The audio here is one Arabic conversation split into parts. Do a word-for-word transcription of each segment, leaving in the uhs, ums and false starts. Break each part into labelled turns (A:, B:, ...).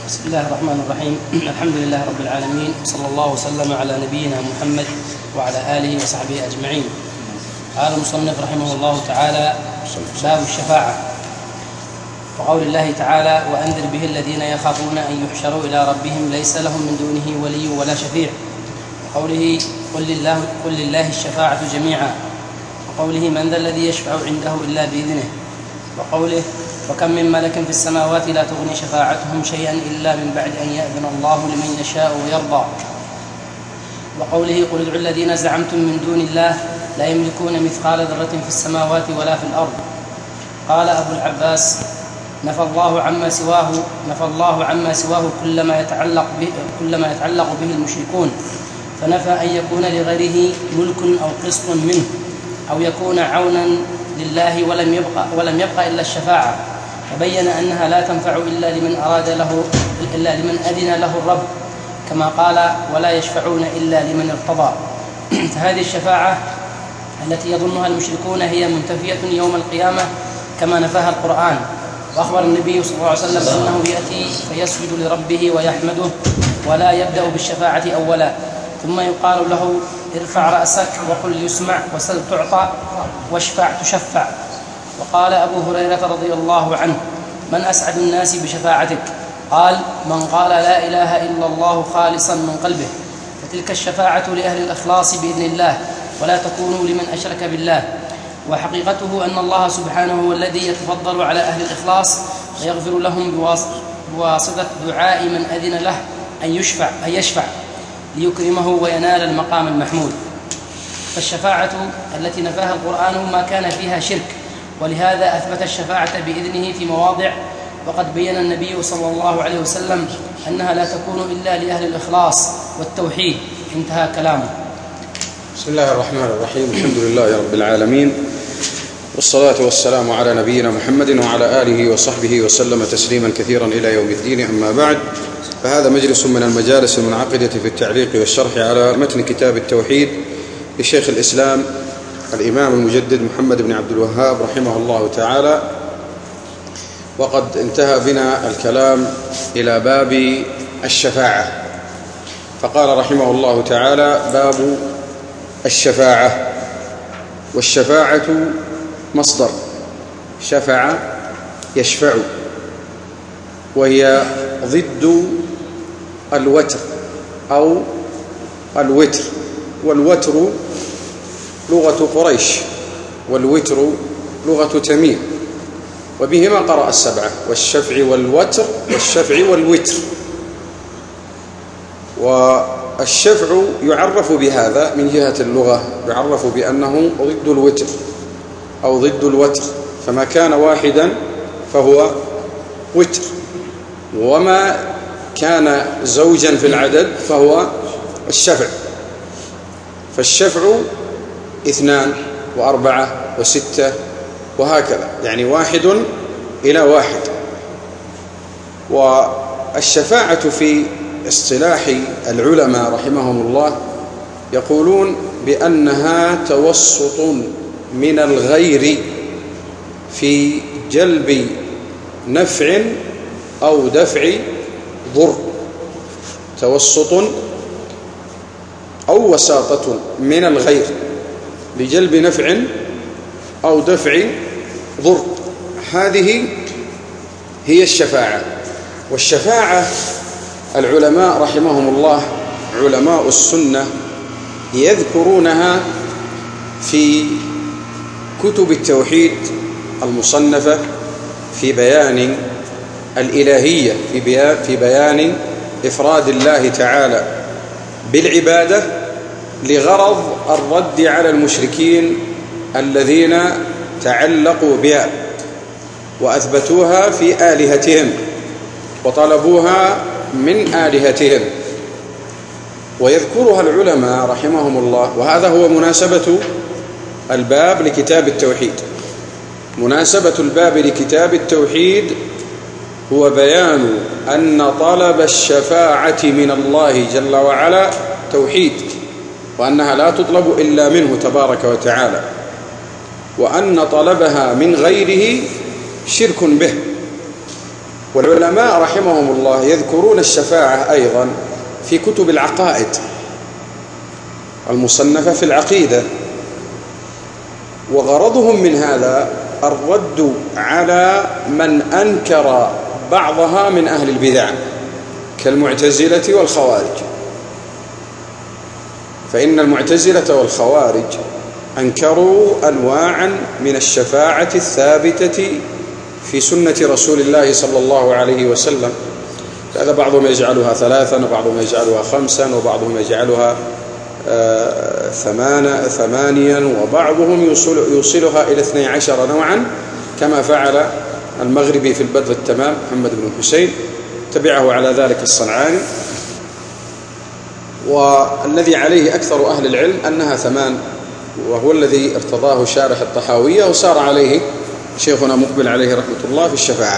A: بسم الله الرحمن الرحيم. الحمد لله رب العالمين، صلى الله وسلم على نبينا محمد وعلى آله وصحبه أجمعين. قال المصنف رحمه الله تعالى: باب الشفاعة. وقول الله تعالى: وأنذر به الذين يخافون أن يحشروا إلى ربهم ليس لهم من دونه ولي ولا شفيع. وقوله: قل لله, قل لله الشفاعة جميعا. وقوله: من ذا الذي يشفع عنده إلا بإذنه. وقوله: وكم من ملك في السماوات لا تغني شفاعتهم شيئا إلا من بعد أن يأذن الله لمن يشاء ويرضى. وقوله: قل ادعوا الذين زعمتم من دون الله لا يملكون مثقال ذرة في السماوات ولا في الأرض. قال أبو العباس: نفى الله عما سواه نفى الله عما سواه كلما يتعلق به كلما يتعلق به المشركون، فنفى أن يكون لغيره ملك أو قسط منه أو يكون عونا لله، ولم يبقى ولم يبقى إلا الشفاعة، فبين أنها لا تنفع إلا لمن أراد له إلا لمن أذن له الرب، كما قال: ولا يشفعون إلا لمن ارتضى. فهذه الشفاعة التي يظنها المشركون هي منتفية يوم القيامة كما نفاها القرآن. وأخبر النبي صلى الله عليه وسلم أنه يأتي فيسجد لربه ويحمده ولا يبدأ بالشفاعة أولا، ثم يقال له: ارفع رأسك وقل يسمع وسل تعطى واشفع تشفع. وقال أبو هريرة رضي الله عنه: من أسعد الناس بشفاعتك؟ قال: من قال لا إله إلا الله خالصا من قلبه. فتلك الشفاعة لأهل الإخلاص بإذن الله، ولا تكون لمن أشرك بالله. وحقيقته أن الله سبحانه هو الذي يتفضل على أهل الإخلاص ويغفر لهم بواسطة دعاء من أذن له أن يشفع, أن يشفع ليكرمه وينال المقام المحمود. فالشفاعة التي نفاها القرآن ما كان فيها شرك، ولهذا أثبت الشفاعة بإذنه في مواضع، وقد بين النبي صلى الله عليه وسلم أنها لا تكون إلا لأهل الإخلاص والتوحيد. انتهى كلامه.
B: بسم الله الرحمن الرحيم. الحمد لله رب العالمين، والصلاة والسلام على نبينا محمد وعلى آله وصحبه وسلم تسليما كثيرا إلى يوم الدين. أما بعد، فهذا مجلس من المجالس المنعقدة في التعليق والشرح على متن كتاب التوحيد لشيخ الإسلام الإمام المجدد محمد بن عبد الوهاب رحمه الله تعالى. وقد انتهى بنا الكلام إلى باب الشفاعة، فقال رحمه الله تعالى: باب الشفاعة. والشفاعة مصدر شفع يشفع، وهي ضد الوتر أو الوتر. والوتر لغة قريش، والوتر لغة تميم، وبهما قرأ السبعة: والشفع والوتر والشفع والوتر. والشفع يعرف بهذا من جهة اللغة، يعرف بأنه ضد الوتر أو ضد الوتر، فما كان واحدا فهو وتر، وما كان زوجا في العدد فهو الشفع. فالشفع اثنان وأربعة وستة وهكذا، يعني واحد إلى واحد. والشفاعة في اصطلاح العلماء رحمهم الله يقولون بأنها توسط من الغير في جلب نفع أو دفع ضر، توسط أو وساطة من الغير لجلب نفع أو دفع ضر. هذه هي الشفاعة. والشفاعة العلماء رحمهم الله، علماء السنة، يذكرونها في كتب التوحيد المصنفة في بيان الإلهية، في بيان إفراد الله تعالى بالعبادة لغرض الرد على المشركين الذين تعلقوا بها وأثبتوها في آلهتهم وطلبوها من آلهتهم. ويذكرها العلماء رحمهم الله، وهذا هو مناسبة الباب لكتاب التوحيد. مناسبة الباب لكتاب التوحيد هو بيان أن طلب الشفاعة من الله جل وعلا توحيد، وأنها لا تطلب إلا منه تبارك وتعالى، وأن طلبها من غيره شرك به. والعلماء رحمهم الله يذكرون الشفاعة أيضا في كتب العقائد المصنفة في العقيدة، وغرضهم من هذا الرد على من أنكر بعضها من أهل البدع كالمعتزلة والخوارج. فإن المعتزلة والخوارج أنكروا أنواعا من الشفاعة الثابتة في سنة رسول الله صلى الله عليه وسلم. هذا بعضهم يجعلها ثلاثا وبعضهم يجعلها خمسا وبعضهم يجعلها آه ثمان ثمانيا وبعضهم يوصل يوصلها إلى اثني عشر نوعا كما فعل المغربي في البدر التمام محمد بن الحسين، تبعه على ذلك الصنعاني. والذي عليه أكثر أهل العلم أنها ثمان، وهو الذي ارتضاه شارح الطحاوية وسار عليه شيخنا مقبل عليه رحمة الله في الشفاعة.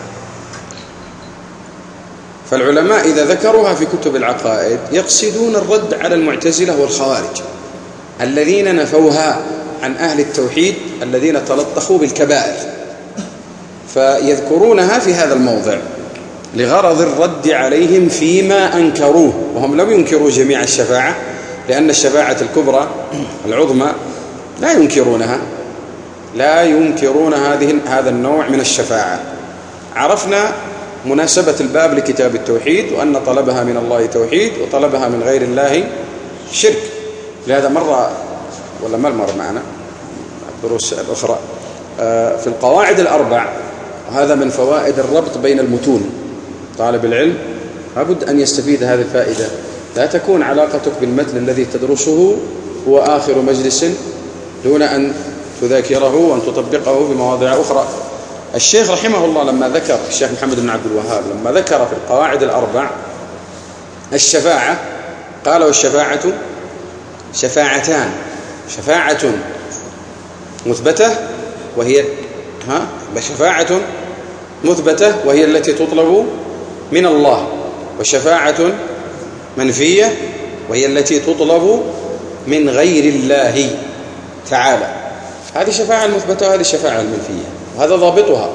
B: فالعلماء إذا ذكروها في كتب العقائد يقصدون الرد على المعتزلة والخوارج الذين نفوها عن أهل التوحيد الذين تلطخوا بالكبائر، فيذكرونها في هذا الموضع لغرض الرد عليهم فيما أنكروه. وهم لم ينكروا جميع الشفاعة، لأن الشفاعة الكبرى العظمى لا ينكرونها لا ينكرون هذه هذا النوع من الشفاعة. عرفنا مناسبة الباب لكتاب التوحيد، وأن طلبها من الله توحيد وطلبها من غير الله شرك. لهذا مرة ولا ما المر معنا الدروس الأخرى في القواعد الأربع، وهذا من فوائد الربط بين المتون. طالب العلم لابد أن يستفيد هذه الفائدة، لا تكون علاقتك بالمتن الذي تدرسه هو آخر مجلس دون أن تذاكره وأن تطبقه في مواضع أخرى. الشيخ رحمه الله لما ذكر الشيخ محمد بن عبد الوهاب لما ذكر في القواعد الأربع الشفاعة قال: والشفاعة شفاعتان، شفاعة مثبتة وهي ها شفاعة مثبتة وهي التي تطلب من الله، وشفاعة منفية وهي التي تطلب من غير الله تعالى. هذه شفاعة المثبتة وهذه الشفاعة المنفية، وهذا ضابطها.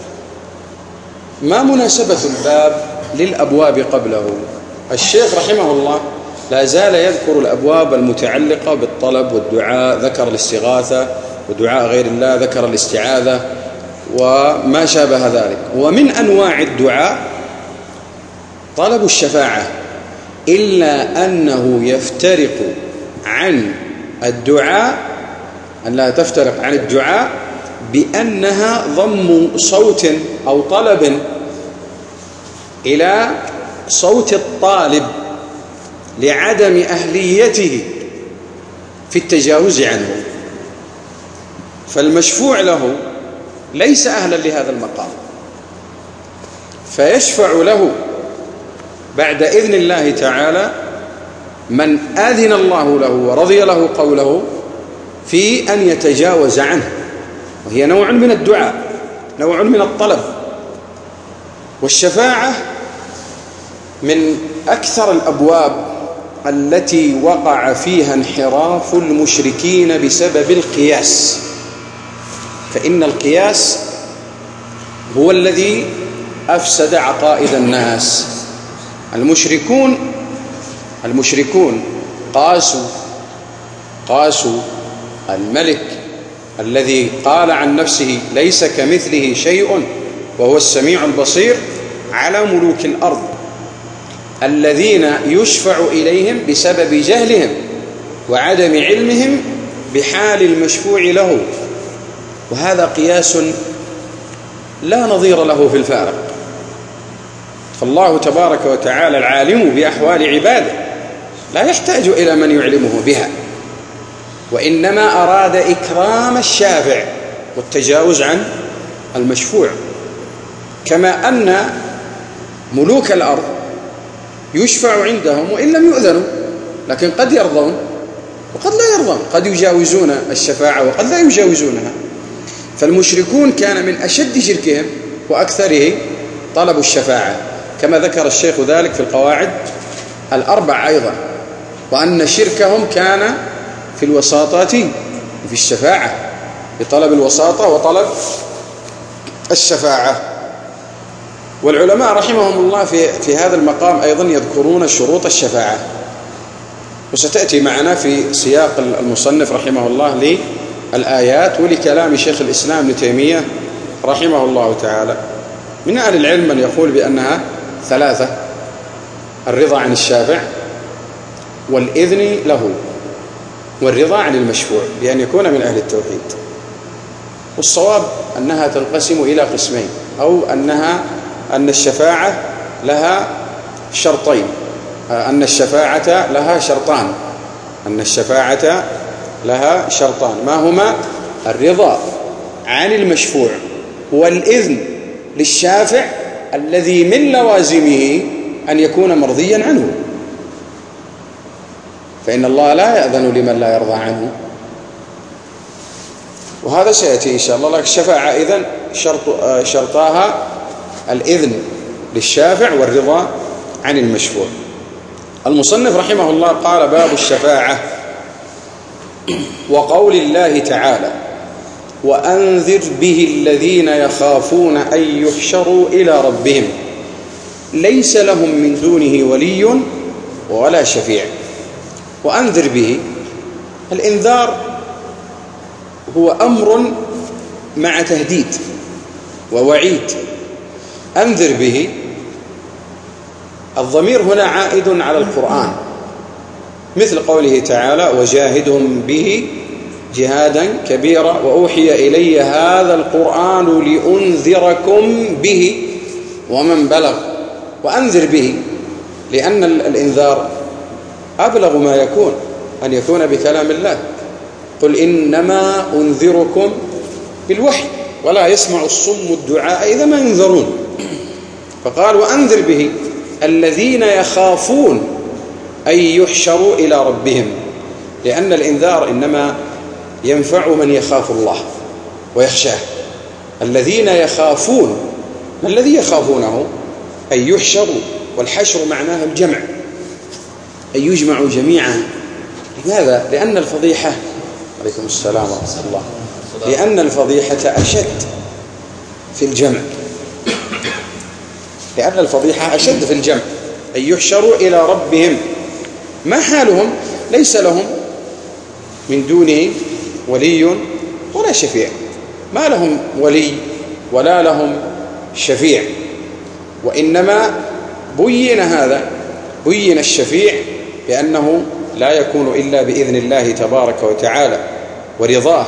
B: ما مناسبة الباب للأبواب قبله؟ الشيخ رحمه الله لا زال يذكر الأبواب المتعلقة بالطلب والدعاء، ذكر الاستغاثة ودعاء غير الله، ذكر الاستعاذة وما شابه ذلك. ومن أنواع الدعاء طلب الشفاعة، إلا أنه يفترق عن الدعاء أنها تفترق عن الدعاء بأنها ضم صوت أو طلب إلى صوت الطالب لعدم أهليته في التجاوز عنه، فالمشفوع له ليس أهلا لهذا المقام، فيشفع له بعد إذن الله تعالى من أذن الله له ورضي له قوله في أن يتجاوز عنه، وهي نوع من الدعاء، نوع من الطلب. والشفاعة من أكثر الأبواب التي وقع فيها انحراف المشركين بسبب القياس، فإن القياس هو الذي أفسد عقائد الناس. المشركون المشركون قاسوا قاسوا الملك الذي قال عن نفسه ليس كمثله شيء وهو السميع البصير على ملوك الأرض الذين يشفع إليهم بسبب جهلهم وعدم علمهم بحال المشفوع له، وهذا قياس لا نظير له في الفارق. فالله تبارك وتعالى العالم بأحوال عباده لا يحتاج إلى من يعلمه بها، وإنما أراد إكرام الشافع والتجاوز عن المشفوع. كما أن ملوك الأرض يشفع عندهم وإن لم يؤذنوا، لكن قد يرضون وقد لا يرضون، قد يجاوزون الشفاعة وقد لا يجاوزونها. فالمشركون كان من أشد شركهم وأكثره طلب الشفاعة، كما ذكر الشيخ ذلك في القواعد الأربع أيضا، وأن شركهم كان في الوساطات وفي الشفاعة، بطلب الوساطة وطلب الشفاعة. والعلماء رحمهم الله في, في هذا المقام أيضا يذكرون شروط الشفاعة، وستأتي معنا في سياق المصنف رحمه الله للآيات ولكلام شيخ الإسلام ابن تيمية رحمه الله تعالى. من أهل العلم من يقول بأنها ثلاثة: الرضا عن الشافع، والإذن له، والرضا عن المشفوع بأن يكون من أهل التوحيد. والصواب أنها تنقسم إلى قسمين، أو أنها أن الشفاعة لها شرطين، أن الشفاعة لها شرطان أن الشفاعة لها شرطان ما هما؟ الرضا عن المشفوع، والإذن للشافع الذي من لوازمه أن يكون مرضيا عنه، فإن الله لا يأذن لمن لا يرضى عنه، وهذا سيأتي إن شاء الله. لكن الشفاعة إذن شرط شرطاها الإذن للشافع والرضا عن المشفوع. المصنف رحمه الله قال: باب الشفاعة. وقول الله تعالى: وأنذر به الذين يخافون أن يحشروا إلى ربهم ليس لهم من دونه ولي ولا شفيع. وأنذر به، الإنذار هو أمر مع تهديد ووعيد. أنذر به، الضمير هنا عائد على القرآن، مثل قوله تعالى: وجاهدهم به جهادا كبيرا وأوحي إلي هذا القرآن لأنذركم به ومن بلغ. وأنذر به لأن الإنذار أبلغ ما يكون، أن يكون بكلام الله. قل إنما أنذركم بالوحي ولا يسمع الصم الدعاء إذا ما ينذرون. فقال: وأنذر به الذين يخافون أن يحشروا إلى ربهم، لأن الإنذار إنما ينفع من يخاف الله ويخشاه. الذين يخافون، ما الذي يخافونه؟ أن يحشروا، والحشر معناه الجمع، أن يجمعوا جميعا. لماذا؟ لأن الفضيحة، عليكم السلام ورحمة الله، لأن الفضيحة أشد في الجمع، لأن الفضيحة أشد في الجمع. أن يحشروا إلى ربهم، ما حالهم؟ ليس لهم من دونه ولي ولا شفيع، ما لهم ولي ولا لهم شفيع. وإنما بين هذا، بين الشفيع بأنه لا يكون إلا بإذن الله تبارك وتعالى ورضاه.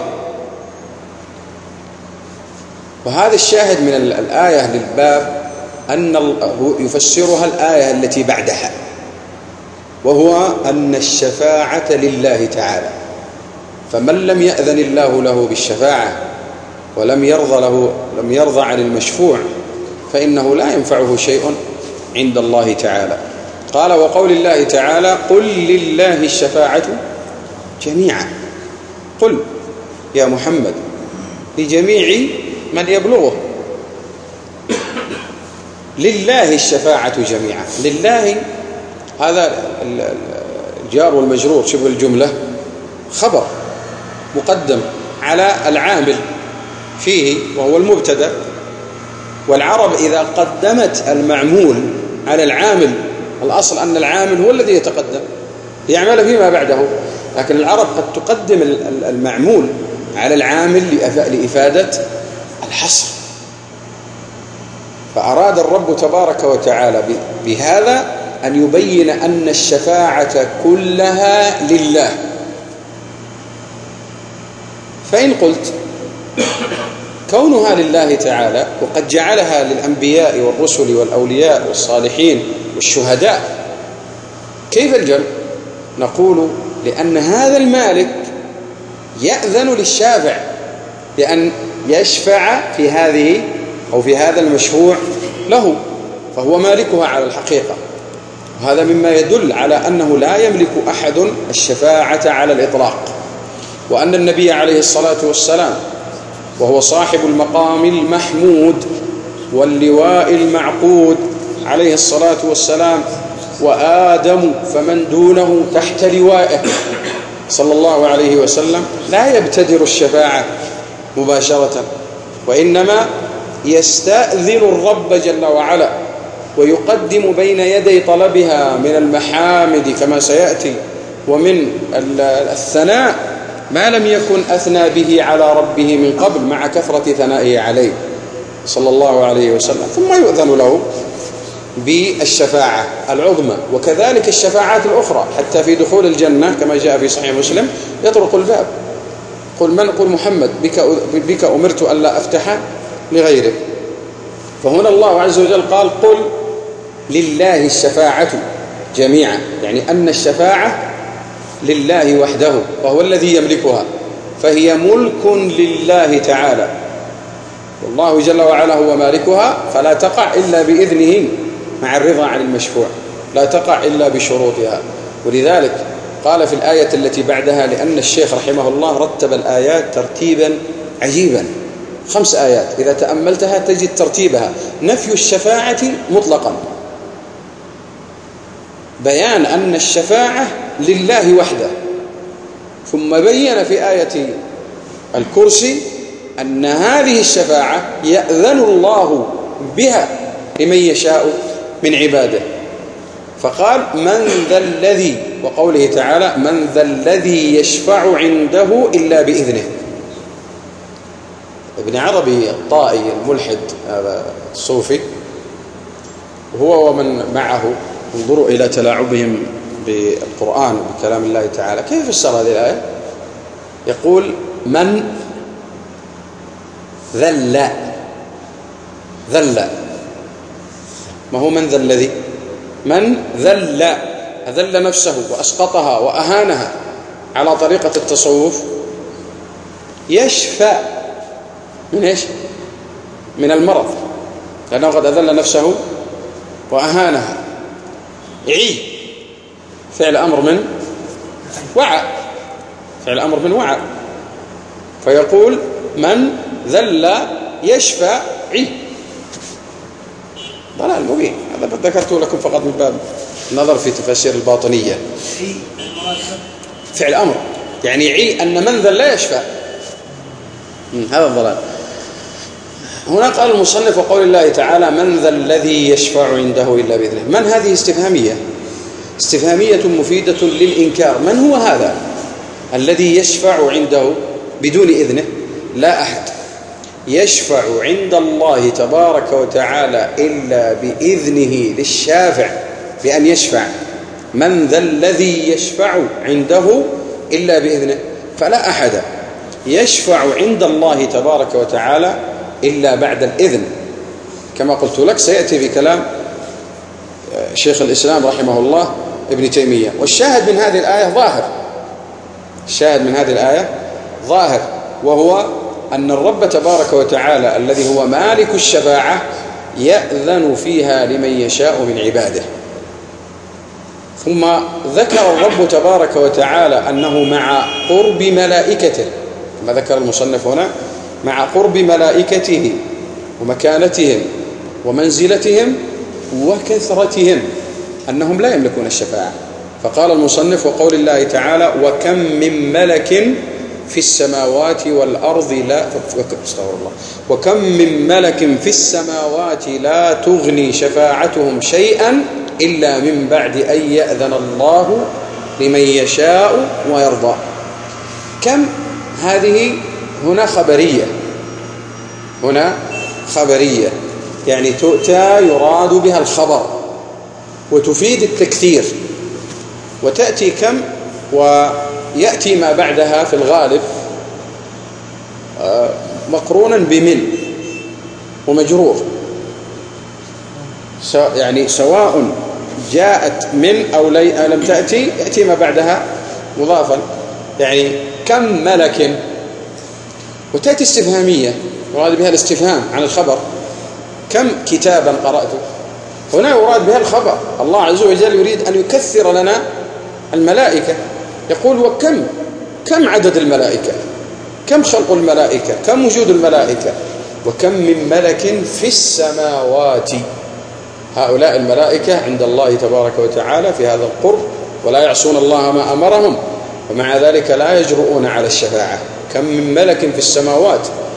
B: وهذا الشاهد من الآية للباب أن يفسرها الآية التي بعدها، وهو أن الشفاعة لله تعالى، فمن لم يأذن الله له بالشفاعة ولم يرضى له لم يرضى عن المشفوع فإنه لا ينفعه شيء عند الله تعالى. قال: وقول الله تعالى: قل لله الشفاعة جميعا. قل يا محمد لجميع من يبلغه، لله الشفاعة جميعا. لله هذا الجار والمجرور شبه الجملة خبر مقدم على العامل فيه وهو المبتدأ. والعرب إذا قدمت المعمول على العامل، الأصل أن العامل هو الذي يتقدم ليعمل فيما بعده، لكن العرب قد تقدم المعمول على العامل لإفادة الحصر. فأراد الرب تبارك وتعالى بهذا أن يبين أن الشفاعة كلها لله. فإن قلت كونها لله تعالى وقد جعلها للأنبياء والرسل والأولياء والصالحين والشهداء، كيف الجمع؟ نقول لأن هذا المالك يأذن للشافع بأن يشفع في هذه أو في هذا المشروع له، فهو مالكها على الحقيقة. وهذا مما يدل على أنه لا يملك أحد الشفاعة على الإطلاق، وأن النبي عليه الصلاة والسلام وهو صاحب المقام المحمود واللواء المعقود عليه الصلاة والسلام، وآدم فمن دونه تحت لوائه صلى الله عليه وسلم، لا يبتدر الشفاعة مباشرة، وإنما يستأذن الرب جل وعلا ويقدم بين يدي طلبها من المحامد كما سيأتي ومن الثناء ما لم يكن أثنى به على ربه من قبل مع كثرة ثنائه عليه صلى الله عليه وسلم، ثم يؤذن له بالشفاعة العظمى. وكذلك الشفاعات الأخرى حتى في دخول الجنة كما جاء في صحيح مسلم يطرق الباب، قل من قل محمد بك, بك أمرت ألا أفتح لغيرك. فهنا الله عز وجل قال قل لله الشفاعة جميعا، يعني أن الشفاعة لله وحده وهو الذي يملكها، فهي ملك لله تعالى والله جل وعلا هو مالكها، فلا تقع إلا بإذنه مع الرضا عن المشفوع، لا تقع إلا بشروطها. ولذلك قال في الآية التي بعدها، لأن الشيخ رحمه الله رتب الآيات ترتيبا عجيبا، خمس آيات إذا تأملتها تجد ترتيبها نفي الشفاعة مطلقا، بيان أن الشفاعة لله وحده، ثم بين في آية الكرسي أن هذه الشفاعة يأذن الله بها لمن يشاء من عباده، فقال من ذا الذي، وقوله تعالى من ذا الذي يشفع عنده إلا بإذنه. ابن عربي الطائي الملحد هذا الصوفي هو ومن معه، انظروا إلى تلاعبهم بالقرآن وبكلام الله تعالى، كيف فسر هذه الآية؟ يقول من ذل ذل، ما هو من ذا الذي؟ من ذل أذل نفسه وأسقطها وأهانها على طريقة التصوف، يشفى من إيش؟ من المرض، لأنه قد أذل نفسه وأهانها. عي فعل أمر من وعى، فعل أمر من وعى، فيقول من ذل يشفى عي، ضلال مبين. هذا ذكرته لكم فقط من باب النظر في تفاسير الباطنية. فعل أمر يعني عي أن من ذل لا يشفى، هذا الضلال. هنا قال المصنف وقول الله تعالى من ذا الذي يشفع عنده إلا بإذنه، من هذه استفهامية، استفهامية مفيدة للإنكار. من هو هذا الذي يشفع عنده بدون إذنه؟ لا أحد يشفع عند الله تبارك وتعالى إلا بإذنه للشافع بأن يشفع. من ذا الذي يشفع عنده إلا بإذنه، فلا أحد يشفع عند الله تبارك وتعالى إلا بعد الإذن، كما قلت لك سيأتي في كلام شيخ الإسلام رحمه الله ابن تيمية. والشاهد من هذه الآية ظاهر، الشاهد من هذه الآية ظاهر، وهو أن الرب تبارك وتعالى الذي هو مالك الشفاعة يأذن فيها لمن يشاء من عباده. ثم ذكر الرب تبارك وتعالى أنه مع قرب ملائكته، كما ذكر المصنف هنا مع قرب ملائكته ومكانتهم ومنزلتهم وكثرتهم أنهم لا يملكون الشفاعة. فقال المصنف وقول الله تعالى وكم من ملك في السماوات والأرض لا استغفر الله وكم من ملك في السماوات لا تغني شفاعتهم شيئا إلا من بعد أن يأذن الله لمن يشاء ويرضى. كم هذه هنا خبرية، هنا خبرية يعني تؤتى يراد بها الخبر وتفيد التكثير، وتأتي كم ويأتي ما بعدها في الغالب مقرونا بمن ومجرور، يعني سواء جاءت من أو لم تأتي يأتي ما بعدها مضافا. يعني كم ملك، وتأتي استفهامية يراد بها الاستفهام عن الخبر، كم كتابا قرأته، هنا يراد بها الخبر. الله عز وجل يريد أن يكثر لنا الملائكة، يقول وكم كم عدد الملائكة، كم خلق الملائكة، كم وجود الملائكة، وكم من ملك في السماوات. هؤلاء الملائكة عند الله تبارك وتعالى في هذا القرب ولا يعصون الله ما أمرهم، ومع ذلك لا يجرؤون على الشفاعة. كم من ملك في السماوات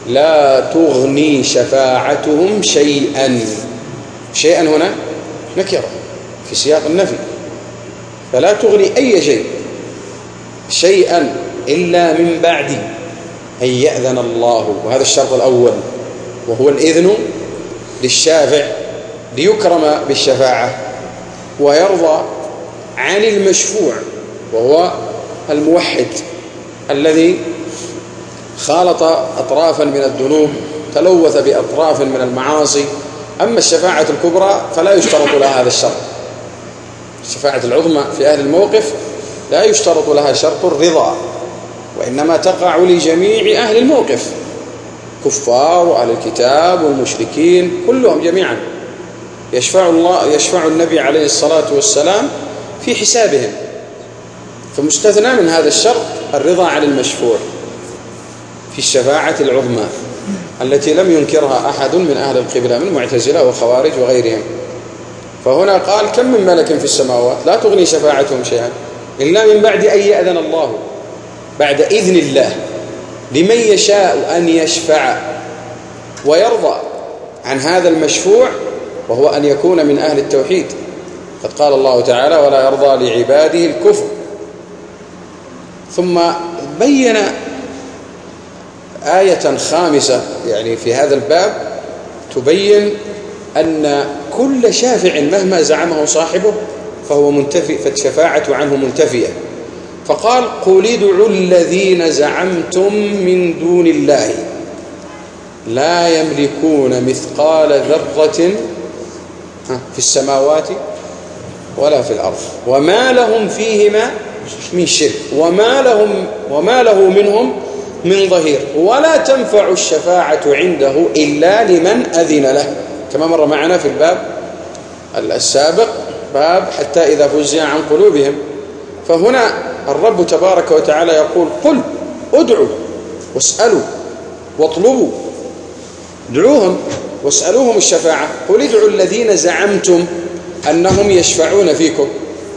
B: لا تغني شفاعتهم شيئا. شيئا هنا نكرة في سياق النفي، فلا تغني أي شيء شيئا إلا من بعد أن يأذن الله، وهذا الشرط الأول، وهو الإذن للشافع ليكرم بالشفاعة ويرضى عن المشفوع، وهو الموحد الذي خالط أطرافا من الذنوب، تلوث بأطراف من المعاصي. أما الشفاعة الكبرى فلا يشترط لها هذا الشرط. الشفاعة العظمى في أهل الموقف لا يشترط لها شرط الرضا، وإنما تقع لجميع أهل الموقف، كفار وأهل الكتاب والمشركين كلهم جميعا. يشفع الله يشفع النبي عليه الصلاة والسلام في حسابهم، فمستثنى من هذا الشرط الرضا عن المشفوع في الشفاعة العظمى التي لم ينكرها أحد من أهل القبلة من معتزلة وخوارج وغيرهم. فهنا قال كم من ملك في السماوات لا تغني شفاعتهم شيئا إلا من بعد أن يأذن الله، بعد إذن الله لمن يشاء أن يشفع ويرضى عن هذا المشفوع، وهو أن يكون من أهل التوحيد. قد قال الله تعالى ولا يرضى لعباده الكفر. ثم بين آية خامسة يعني في هذا الباب تبين أن كل شافع مهما زعمه صاحبه فهو منتفي، فالشفاعة عنه منتفية. فقال قل ادعوا الذين زعمتم من دون الله لا يملكون مثقال ذرة في السماوات ولا في الأرض وما لهم فيهما من شرك وما لهم وما له منهم من ظهير ولا تنفع الشفاعة عنده إلا لمن أذن له، كما مر معنا في الباب السابق باب حتى إذا فزع عن قلوبهم. فهنا الرب تبارك وتعالى يقول قل ادعوا واسألوا واطلبوا، ادعوهم واسألوهم الشفاعة. قل ادعوا الذين زعمتم أنهم يشفعون فيكم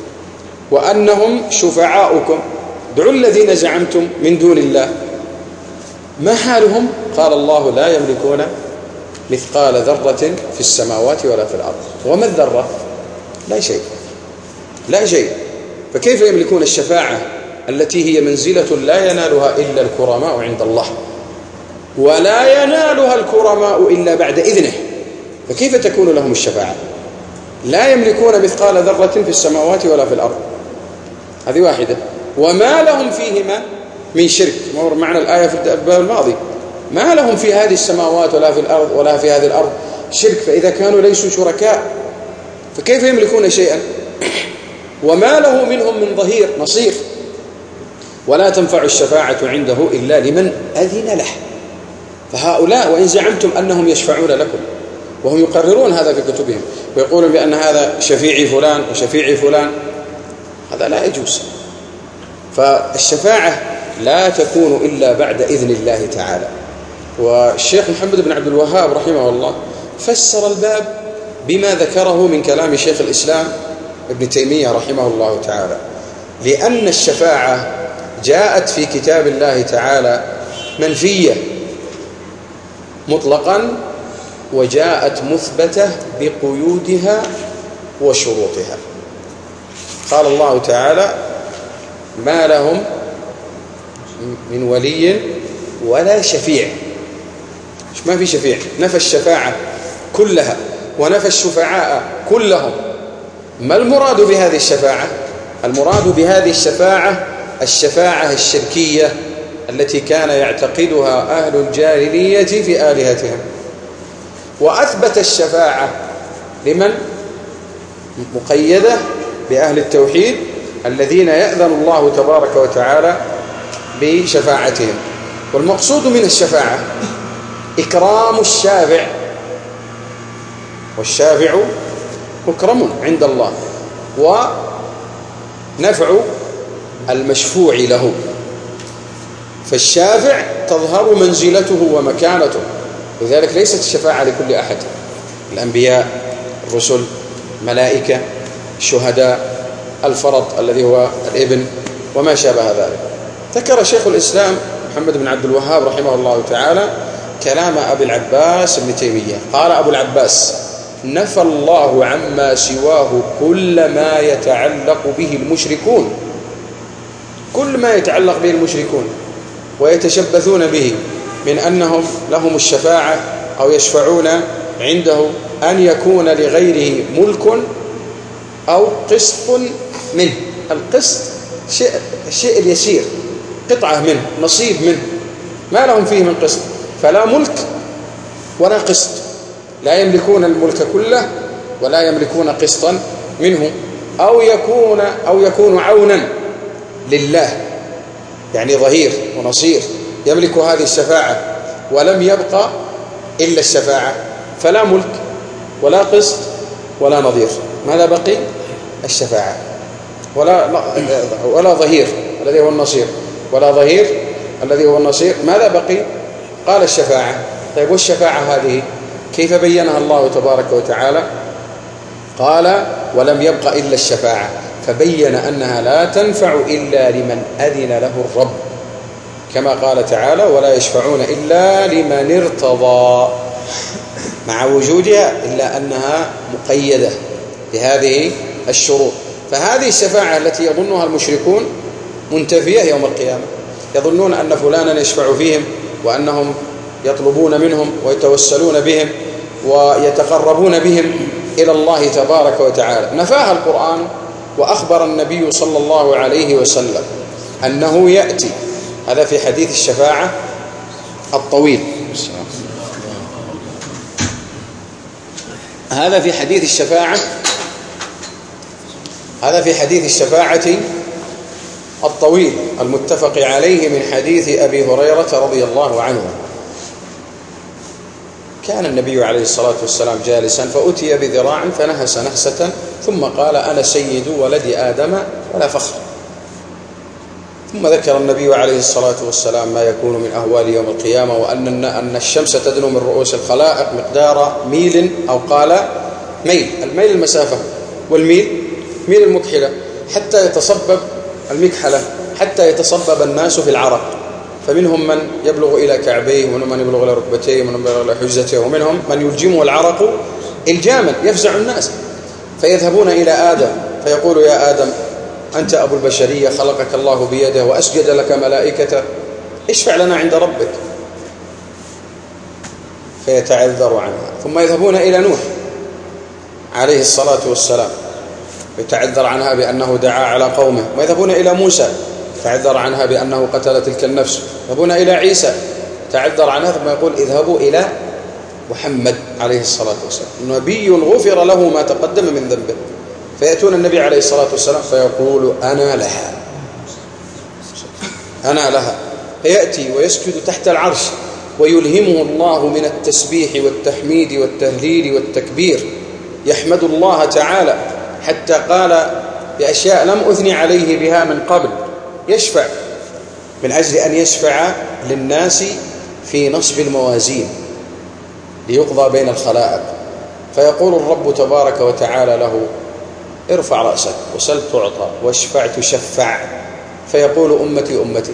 B: وأنهم شفعاؤكم، ادعوا الذين زعمتم من دون الله ما حالهم؟ قال الله لا يملكون مثقال ذرة في السماوات ولا في الأرض. وما الذرة؟ لا شيء، لا شيء. فكيف يملكون الشفاعة التي هي منزلة لا ينالها إلا الكرماء عند الله، ولا ينالها الكرماء إلا بعد إذنه، فكيف تكون لهم الشفاعة؟ لا يملكون مثقال ذرة في السماوات ولا في الأرض، هذه واحدة. وما لهم فيهما من شرك، مر معنى الآية في الباب الماضي، ما لهم في هذه السماوات ولا في الأرض ولا في هذه الأرض شرك، فإذا كانوا ليسوا شركاء فكيف يملكون شيئا؟ وما له منهم من ظهير نصير. ولا تنفع الشفاعة عنده إلا لمن أذن له. فهؤلاء وإن زعمتم أنهم يشفعون لكم وهم يقررون هذا في كتبهم ويقولون بأن هذا شفيعي فلان وشفيعي فلان، هذا لا يجوز. فالشفاعة لا تكون إلا بعد إذن الله تعالى. والشيخ محمد بن عبد الوهاب رحمه الله فسر الباب بما ذكره من كلام شيخ الإسلام ابن تيمية رحمه الله تعالى، لأن الشفاعة جاءت في كتاب الله تعالى منفية مطلقا، وجاءت مثبتة بقيودها وشروطها. قال الله تعالى ما لهم من ولي ولا شفيع. ما في شفيع، نفى الشفاعة كلها ونفى الشفعاء كلهم. ما المراد بهذه الشفاعة؟ المراد بهذه الشفاعة الشفاعة الشركية التي كان يعتقدها أهل الجاهلية في آلهتهم، وأثبت الشفاعة لمن؟ مقيدة بأهل التوحيد الذين يأذن الله تبارك وتعالى بشفاعتهم. والمقصود من الشفاعة إكرام الشافع، والشافع مكرم عند الله، ونفع المشفوع له. فالشافع تظهر منزلته ومكانته، لذلك ليست الشفاعة لكل أحد، الأنبياء، الرسل، ملائكة، الشهداء، الفرط الذي هو الابن وما شابه ذلك. ذكر شيخ الإسلام محمد بن عبد الوهاب رحمه الله تعالى كلام أبي العباس ابن تيمية. قال أبو العباس: نفى الله عما سواه كل ما يتعلق به المشركون، كل ما يتعلق به المشركون ويتشبثون به من أنهم لهم الشفاعة أو يشفعون عنده، أن يكون لغيره ملك أو قسط منه. القسط شيء الشيء اليسير، قطعة منه، نصيب منه، ما لهم فيه من قسط، فلا ملك ولا قسط، لا يملكون الملك كله ولا يملكون قسطا منه. أو يكون أو يكون عونا لله، يعني ظهير ونصير يملك هذه الشفاعة ولم يبقى إلا الشفاعة، فلا ملك ولا قسط ولا نظير. ماذا بقي؟ الشفاعة. ولا ولا ظهير الذي هو النصير، ولا ظهير الذي هو النصير. ماذا بقي؟ قال الشفاعة. طيب والشفاعة هذه كيف بينها الله تبارك وتعالى؟ قال: ولم يبق إلا الشفاعة، فبين أنها لا تنفع إلا لمن أذن له الرب، كما قال تعالى: ولا يشفعون إلا لمن ارتضى، مع وجودها إلا أنها مقيدة بهذه الشروط. فهذه الشفاعة التي يظنها المشركون منتفية يوم القيامة، يظنون أن فلانا يشفع فيهم وأنهم يطلبون منهم ويتوسلون بهم ويتقربون بهم إلى الله تبارك وتعالى. نفاها القرآن، وأخبر النبي صلى الله عليه وسلم أنه يأتي، هذا في حديث الشفاعة الطويل، هذا في حديث الشفاعة هذا في حديث الشفاعة الطويل المتفق عليه من حديث أبي هريرة رضي الله عنه. كان النبي عليه الصلاة والسلام جالسا فأتي بذراع فنهس نهسة ثم قال: أنا سيد ولد آدم ولا فخر. ثم ذكر النبي عليه الصلاة والسلام ما يكون من أهوال يوم القيامة، وأن أن الشمس تدنو من رؤوس الخلائق مقدار ميل، أو قال ميل، الميل المسافة، والميل ميل المكحلة، حتى يتصبب المكحلة حتى يتصبب الناس في العرق، فمنهم من يبلغ إلى كعبيه، ومنهم من يبلغ إلى ركبتيه، ومنهم من يبلغ إلى حجته، ومنهم من يلجمه العرق الجاما يفزع الناس، فيذهبون إلى آدم فيقول: يا آدم أنت أبو البشرية، خلقك الله بيده وأسجد لك ملائكته، اشفع لنا عند ربك، فيتعذر عنها. ثم يذهبون إلى نوح عليه الصلاة والسلام يتعذر عنها بأنه دعا على قومه، ويذهبون إلى موسى يتعذر عنها بأنه قتل تلك النفس، يذهبون إلى عيسى يتعذر عنها، ثم يقول: اذهبوا إلى محمد عليه الصلاة والسلام، نبي غفر له ما تقدم من ذنبه. فيأتون النبي عليه الصلاة والسلام فيقول: أنا لها أنا لها فيأتي ويسجد تحت العرش، ويلهمه الله من التسبيح والتحميد والتهليل والتكبير، يحمد الله تعالى حتى قال بأشياء لم أثني عليه بها من قبل، يشفع من أجل أن يشفع للناس في نصب الموازين ليقضى بين الخلائق. فيقول الرب تبارك وتعالى له: ارفع رأسك وسل تعطى واشفع تشفع، فيقول: أمتي أمتي،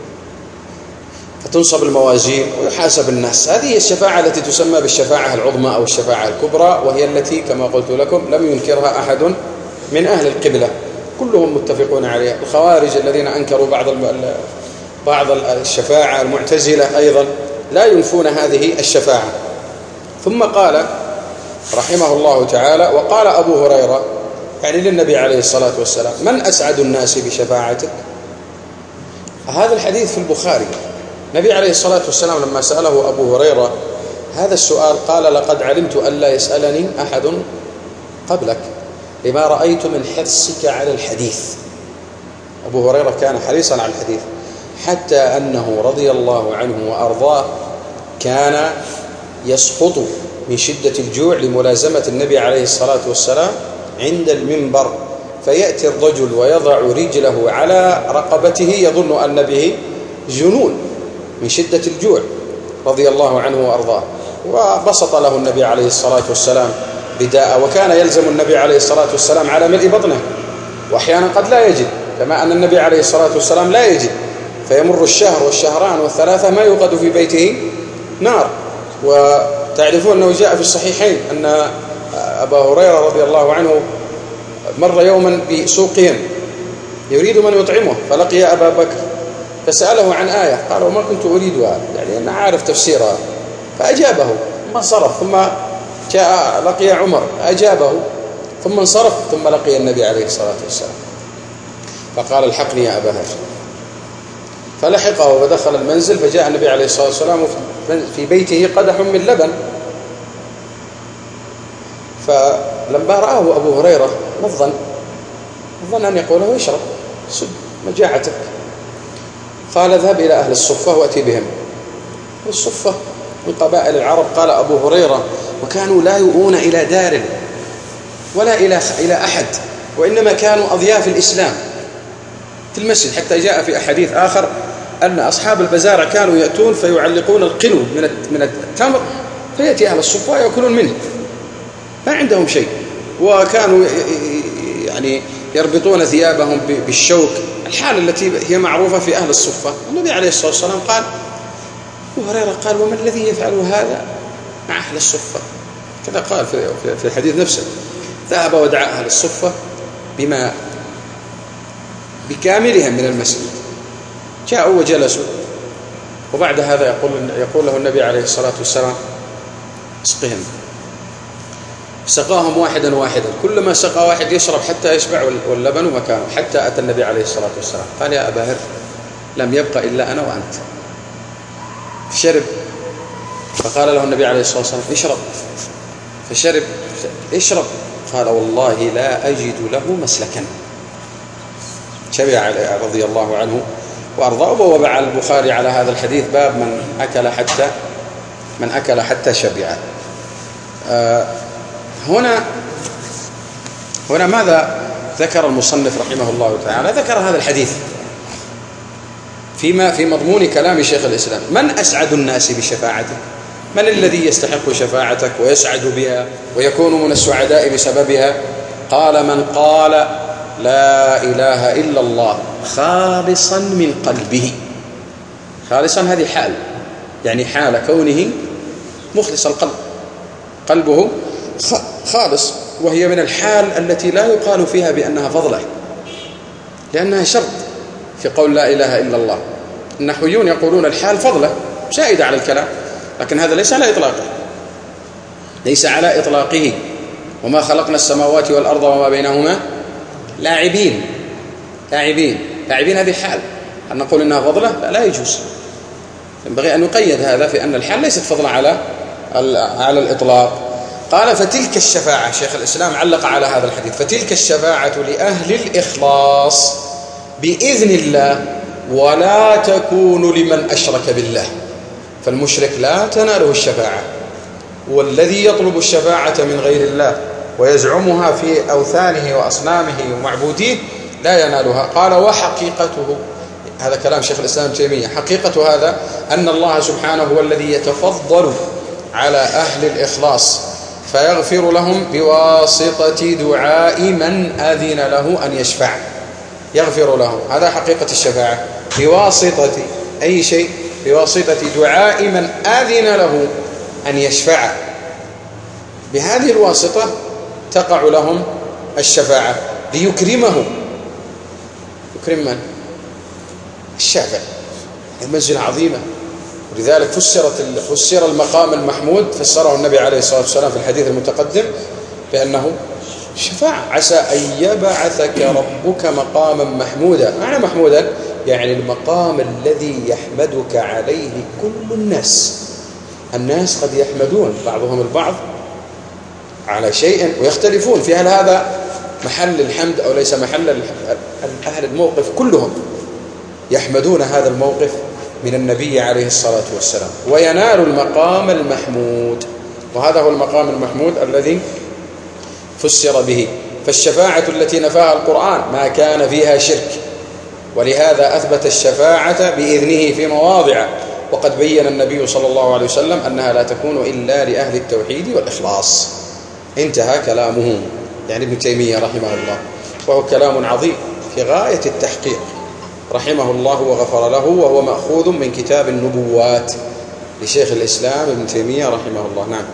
B: فتنصب الموازين ويحاسب الناس. هذه هي الشفاعة التي تسمى بالشفاعة العظمى أو الشفاعة الكبرى، وهي التي كما قلت لكم لم ينكرها أحد من أهل القبلة، كلهم متفقون عليها. الخوارج الذين أنكروا بعض بعض الشفاعة، المعتزلة أيضا لا ينفون هذه الشفاعة. ثم قال رحمه الله تعالى: وقال أبو هريرة، يعني للنبي عليه الصلاة والسلام: من أسعد الناس بشفاعتك؟ هذا الحديث في البخاري. النبي عليه الصلاة والسلام لما سأله أبو هريرة هذا السؤال قال: لقد علمت أن لا يسألني أحد قبلك لما رأيت من حرصك على الحديث. أبو هريرة كان حريصا على الحديث، حتى أنه رضي الله عنه وأرضاه كان يسقط من شدة الجوع لملازمة النبي عليه الصلاة والسلام عند المنبر، فيأتي الرجل ويضع رجله على رقبته يظن أن به جنون من شدة الجوع رضي الله عنه وأرضاه، وبسط له النبي عليه الصلاة والسلام بداء، وكان يلزم النبي عليه الصلاة والسلام على ملء بطنه، وأحيانا قد لا يجد، كما أن النبي عليه الصلاة والسلام لا يجد، فيمر الشهر والشهران والثلاثة ما يوقد في بيته نار. وتعرفون أنه جاء في الصحيحين أن أبا هريرة رضي الله عنه مر يوما بسوقهم يريد من يطعمه، فلقي أبا بكر فسأله عن آية، قال وما كنت أريدها، يعني أنا عارف تفسيرها، فأجابه ثم انصرف. ثم جاء لقي عمر أجابه ثم انصرف. ثم لقي النبي عليه الصلاة والسلام فقال الحقني يا أبا هاشم، فلحقه ودخل المنزل، فجاء النبي عليه الصلاة والسلام في بيته قدح من لبن، فلما رآه أبو هريرة نظن نظن أن يقول له اشرب سد مجاعتك، قال اذهب إلى أهل الصفة وأتي بهم. الصفة من قبائل العرب، قال أبو هريرة، وكانوا لا يؤون إلى دار ولا إلى إلى أحد، وإنما كانوا أضياف الإسلام في المسجد. حتى جاء في أحاديث آخر أن أصحاب البزارع كانوا يأتون فيعلقون القنو من من التمر، فيأتي أهل الصفة يأكلون منه، ما عندهم شيء. وكانوا يعني يربطون ثيابهم بالشوك، الحالة التي هي معروفة في أهل الصفة. النبي عليه الصلاة والسلام قال، أبو هريرة قال وما الذي يفعل هذا مع أهل الصفة؟ كذا قال في الحديث نفسه. ذهب ودعا أهل الصفة بما بكاملهم من المسجد، جاءوا وجلسوا، وبعد هذا يقول يقول له النبي عليه الصلاة والسلام اسقهم. سقاهم واحدا واحدا، كلما سقى واحد يشرب حتى يشبع واللبن مكانه، حتى أتى النبي عليه الصلاة والسلام قال يا أبا هر لم يبق إلا أنا وأنت. فشرب، فقال له النبي عليه الصلاة والسلام اشرب، فشرب. اشرب، قال والله لا أجد له مسلكا. شبع رضي الله عنه وأرضاه. ووضع البخاري على هذا الحديث باب من أكل حتى من أكل حتى شبع. آه هنا هنا ماذا ذكر المصنف رحمه الله تعالى؟ ذكر هذا الحديث فيما في مضمون كلام شيخ الإسلام. من أسعد الناس بشفاعتك؟ من الذي يستحق شفاعتك ويسعد بها ويكون من السعداء بسببها؟ قال من قال لا إله إلا الله خالصا من قلبه. خالصا هذه حال، يعني حال كونه مخلص القلب، قلبه خالص، وهي من الحال التي لا يقال فيها بأنها فضلة، لأنها شرط في قول لا إله إلا الله. النحويون يقولون الحال فضلة زائدة على الكلام، لكن هذا ليس على إطلاقه، ليس على إطلاقه. وما خلقنا السماوات والأرض وما بينهما لاعبين. لاعبين لاعبين هذه حال، هل نقول إنها فضلة؟ لا, لا يجوز. ينبغي أن نقيد هذا في أن الحال ليست فضلة على على الإطلاق. قال فتلك الشفاعة، شيخ الإسلام علق على هذا الحديث، فتلك الشفاعة لأهل الإخلاص بإذن الله، ولا تكون لمن أشرك بالله، فالمشرك لا تناله الشفاعة، والذي يطلب الشفاعة من غير الله ويزعمها في أوثانه وأصنامه ومعبوديه لا ينالها. قال وحقيقته، هذا كلام شيخ الإسلام ابن تيمية، حقيقة هذا أن الله سبحانه هو الذي يتفضل على أهل الإخلاص فيغفر لهم بواسطة دعاء من أذن له أن يشفع، يغفر لهم. هذا حقيقة الشفاعة، بواسطة أي شيء، بواسطة دعاء من أذن له أن يشفع، بهذه الواسطة تقع لهم الشفاعة ليكرمهم. يكرم من؟ الشافع، المنزلة عظيمة. ولذلك فسرت فسر المقام المحمود، فسره النبي عليه الصلاة والسلام في الحديث المتقدم بأنه شفاعة، عسى أن يبعثك ربك مقاما محمودا. معنى محمودا يعني المقام الذي يحمدك عليه كل الناس. الناس قد يحمدون بعضهم البعض على شيء ويختلفون في هل هذا محل الحمد أو ليس محل. أهل الموقف كلهم يحمدون هذا الموقف من النبي عليه الصلاة والسلام وينال المقام المحمود، وهذا هو المقام المحمود الذي فسر به. فالشفاعة التي نفاها القرآن ما كان فيها شرك، ولهذا أثبت الشفاعة بإذنه في مواضع، وقد بين النبي صلى الله عليه وسلم أنها لا تكون إلا لأهل التوحيد والإخلاص. انتهى كلامه، يعني ابن تيمية رحمه الله، وهو كلام عظيم في غاية التحقيق رحمه الله وغفر له، وهو مأخوذ من كتاب النبوات لشيخ الإسلام ابن تيمية رحمه الله. نعم.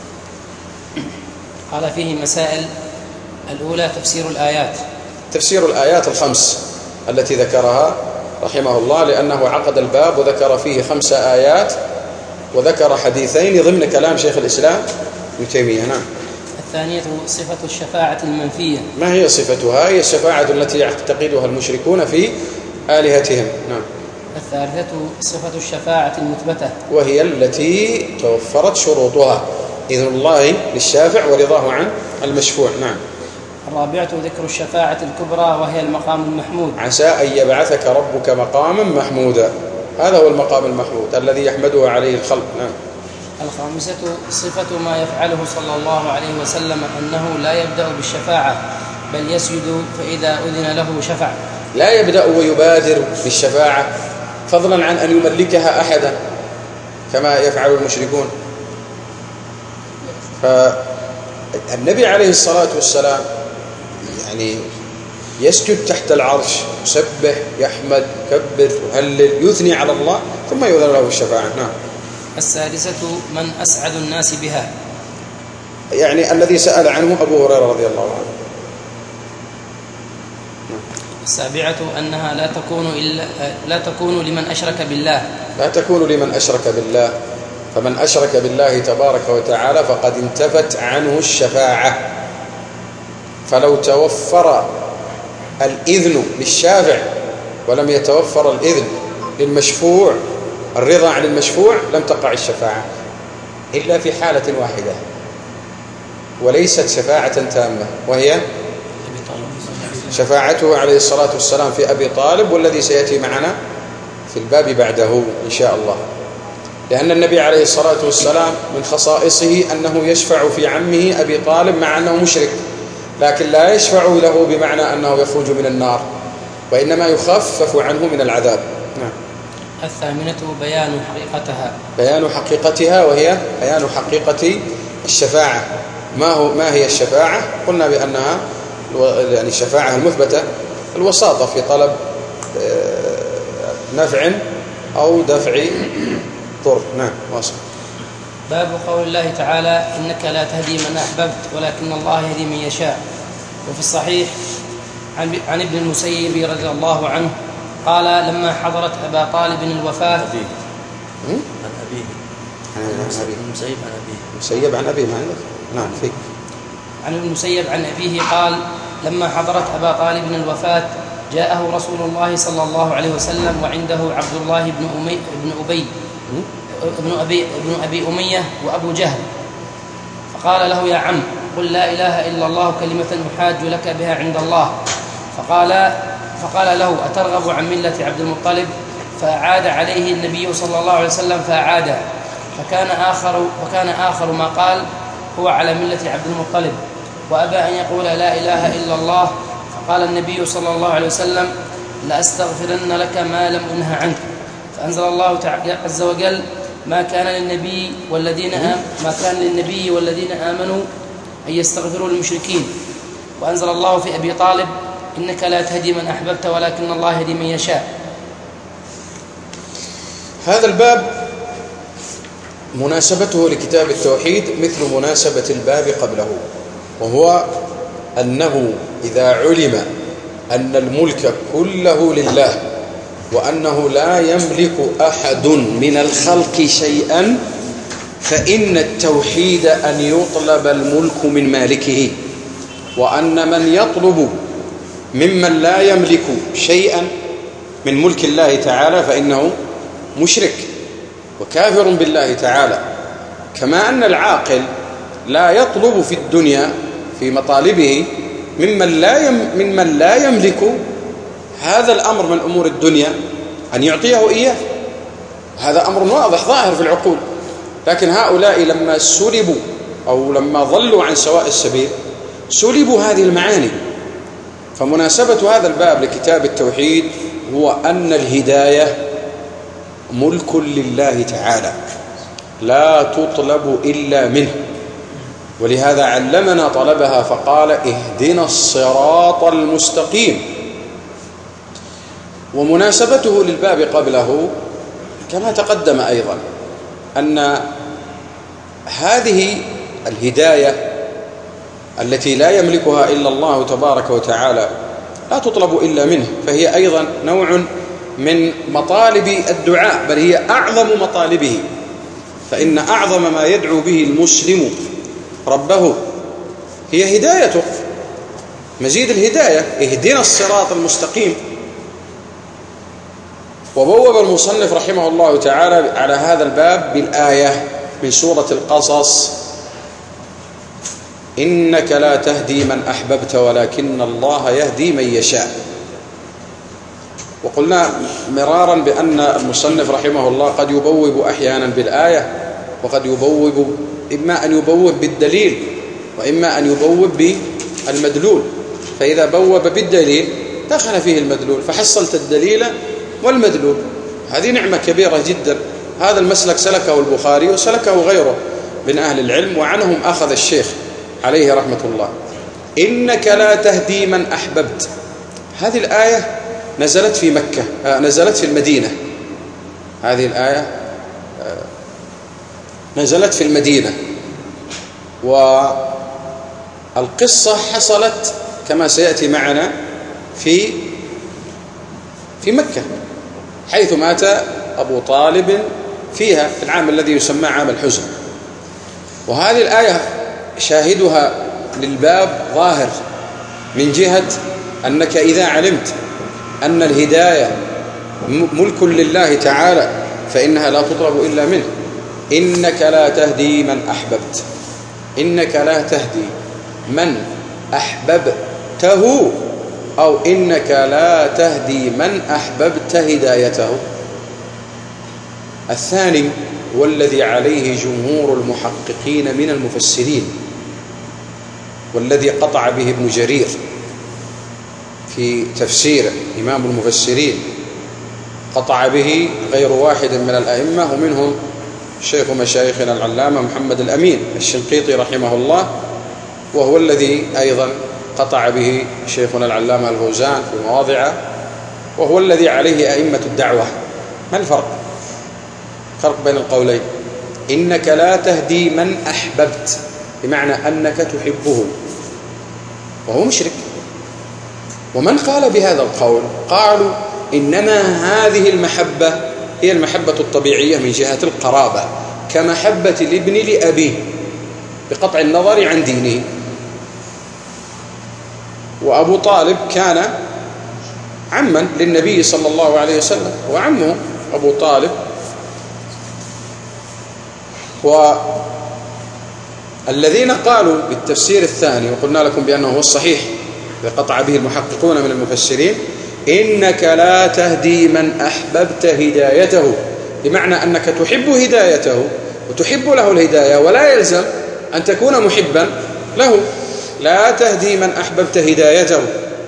A: قال فيه مسائل. الأولى تفسير الآيات.
B: تفسير الآيات الخمس التي ذكرها رحمه الله، لأنه عقد الباب وذكر فيه خمس آيات وذكر حديثين ضمن كلام شيخ الإسلام ابن تيمية. نعم.
A: الثانية صفة الشفاعة المنفية.
B: ما هي صفتها؟ هي الشفاعة التي يعتقدها المشركون في آلهتهم. نعم.
A: الثالثة صفة الشفاعة المثبتة،
B: وهي التي توفرت شروطها: إذن الله للشافع ورضاه عن المشفوع. نعم.
A: الرابعة ذكر الشفاعة الكبرى وهي المقام المحمود،
B: عسى أن يبعثك ربك مقاما محمودا، هذا هو المقام المحمود الذي يحمده عليه الخلق. نعم.
A: الخامسة صفة ما يفعله صلى الله عليه وسلم أنه لا يبدأ بالشفاعة بل يسجد فإذا أذن له شفع.
B: لا يبدأ ويبادر بالشفاعة فضلا عن أن يملكها أحدا كما يفعل المشركون. فالنبي عليه الصلاة والسلام يعني يسجد تحت العرش، يسبح، يحمد، يكبر، يهلل، يثني على الله، ثم يؤذن له الشفاعة. نعم.
A: السادسة من أسعد الناس بها،
B: يعني الذي سأل عنه أبو هريرة رضي الله عنه.
A: السابعة أنها لا تكون إلا لا تكون لمن أشرك بالله،
B: لا تكون لمن أشرك بالله، فمن أشرك بالله تبارك وتعالى فقد انتفت عنه الشفاعة. فلو توفر الإذن للشافع ولم يتوفر الإذن للمشفوع، الرضا عن المشفوع، لم تقع الشفاعة إلا في حالة واحدة وليست شفاعة تامة، وهي شفاعته عليه الصلاة والسلام في أبي طالب، والذي سيأتي معنا في الباب بعده إن شاء الله. لأن النبي عليه الصلاة والسلام من خصائصه أنه يشفع في عمه أبي طالب مع أنه مشرك، لكن لا يشفع له بمعنى أنه يخرج من النار، وإنما يخفف عنه من العذاب. نعم.
A: الثامنة بيان حقيقتها،
B: بيان حقيقتها، وهي بيان حقيقة الشفاعة. ما هو ما هي الشفاعة؟ قلنا بأنها يعني الشفاعة المثبتة الوساطة في طلب نفع أو دفع ضر. نعم. واصل.
A: باب قول الله تعالى: إنك لا تهدي من أحببت ولكن الله يهدي من يشاء. وفي الصحيح عن ابن المسيب رضي الله عنه قال: لما حضرت أبا طالب الوفاة
C: عن أبيه عن المسيب عن أبيه
B: مسيب عن أبيه ما عندك؟ نعم فيك.
A: عن ابن المسيب عن أبيه قال: لما حضرت أبا طالب الوفاة جاءه رسول الله صلى الله عليه وسلم وعنده عبد الله بن أمي بن أبي ابن أبي ابن أبي أمية وأبو جهل، فقال له: يا عم، قل لا إله إلا الله كلمة أحاج لك بها عند الله. فقال فقال له: أترغب عن ملة عبد المطلب؟ فأعاد عليه النبي صلى الله عليه وسلم فأعاد، فكان آخر فكان آخر ما قال هو على ملة عبد المطلب، وأبى أن يقول لا إله إلا الله. فقال النبي صلى الله عليه وسلم: لأستغفرن لك ما لم أنه عنك. فأنزل الله تعالى عز وجل: ما كان للنبي والذين آم ما كان للنبي والذين آمنوا أن يستغفروا للمشركين. وأنزل الله في أبي طالب: إنك لا تهدي من أحببت ولكن الله يهدي من يشاء.
B: هذا الباب مناسبته لكتاب التوحيد مثل مناسبة الباب قبله، وهو أنه إذا علم أن الملك كله لله وأنه لا يملك أحد من الخلق شيئا، فإن التوحيد أن يطلب الملك من مالكه، وأن من يطلب ممن لا يملك شيئا من ملك الله تعالى فإنه مشرك وكافر بالله تعالى. كما أن العاقل لا يطلب في الدنيا في مطالبه ممن لا يم ممن لا يملك هذا الأمر من أمور الدنيا أن يعطيه إياه. هذا أمر واضح ظاهر في العقول، لكن هؤلاء لما سلبوا أو لما ضلوا عن سواء السبيل سلبوا هذه المعاني. فمناسبة هذا الباب لكتاب التوحيد هو أن الهداية ملك لله تعالى لا تطلب إلا منه، ولهذا علمنا طلبها فقال: اهدنا الصراط المستقيم. ومناسبته للباب قبله كما تقدم أيضا أن هذه الهداية التي لا يملكها إلا الله تبارك وتعالى لا تطلب إلا منه، فهي أيضا نوع من مطالب الدعاء، بل هي أعظم مطالبه. فإن أعظم ما يدعو به المسلم ربه هي هدايته، مزيد الهداية، اهدنا الصراط المستقيم. وبوب المصنف رحمه الله تعالى على هذا الباب بالآية من سورة القصص: إنك لا تهدي من أحببت ولكن الله يهدي من يشاء. وقلنا مرارا بأن المصنف رحمه الله قد يبوب أحيانا بالآية، وقد يبوب إما أن يبوب بالدليل وإما أن يبوب بالمدلول. فإذا بوب بالدليل دخل فيه المدلول، فحصلت الدليل والمدلول. هذه نعمة كبيرة جدا. هذا المسلك سلكه البخاري وسلكه غيره من أهل العلم، وعنهم أخذ الشيخ عليه رحمة الله. إنك لا تهدي من أحببت، هذه الآية نزلت في مكة، آه نزلت في المدينة. هذه الآية آه نزلت في المدينة، والقصة حصلت كما سيأتي معنا في في مكة، حيث مات أبو طالب فيها في العام الذي يسمى عام الحزن. وهذه الآية شاهدها للباب ظاهر من جهة أنك إذا علمت أن الهداية ملك لله تعالى فإنها لا تطلب إلا منه. إنك لا تهدي من أحببت، إنك لا تهدي من أحببته، أو إنك لا تهدي من أحببت هدايته. الثاني والذي عليه جمهور المحققين من المفسرين، والذي قطع به ابن جرير في تفسيره، إمام المفسرين، قطع به غير واحد من الأئمة، ومنهم شيخ مشايخنا العلامة محمد الأمين الشنقيطي رحمه الله، وهو الذي أيضا قطع به شيخنا العلامة الفوزان في مواضع، وهو الذي عليه أئمة الدعوة. ما الفرق؟ فرق بين القولين. إنك لا تهدي من أحببت بمعنى أنك تحبه وهو مشرك. ومن قال بهذا القول قالوا إنما هذه المحبة هي المحبة الطبيعية من جهة القرابة، كمحبة الابن لأبيه بقطع النظر عن دينه. وأبو طالب كان عما للنبي صلى الله عليه وسلم، وعمه أبو طالب. والذين قالوا بالتفسير الثاني، وقلنا لكم بأنه هو الصحيح قطع به المحققون من المفسرين: إنك لا تهدي من أحببت هدايته، بمعنى أنك تحب هدايته وتحب له الهداية، ولا يلزم أن تكون محبا له. لا تهدي من أحببت هدايته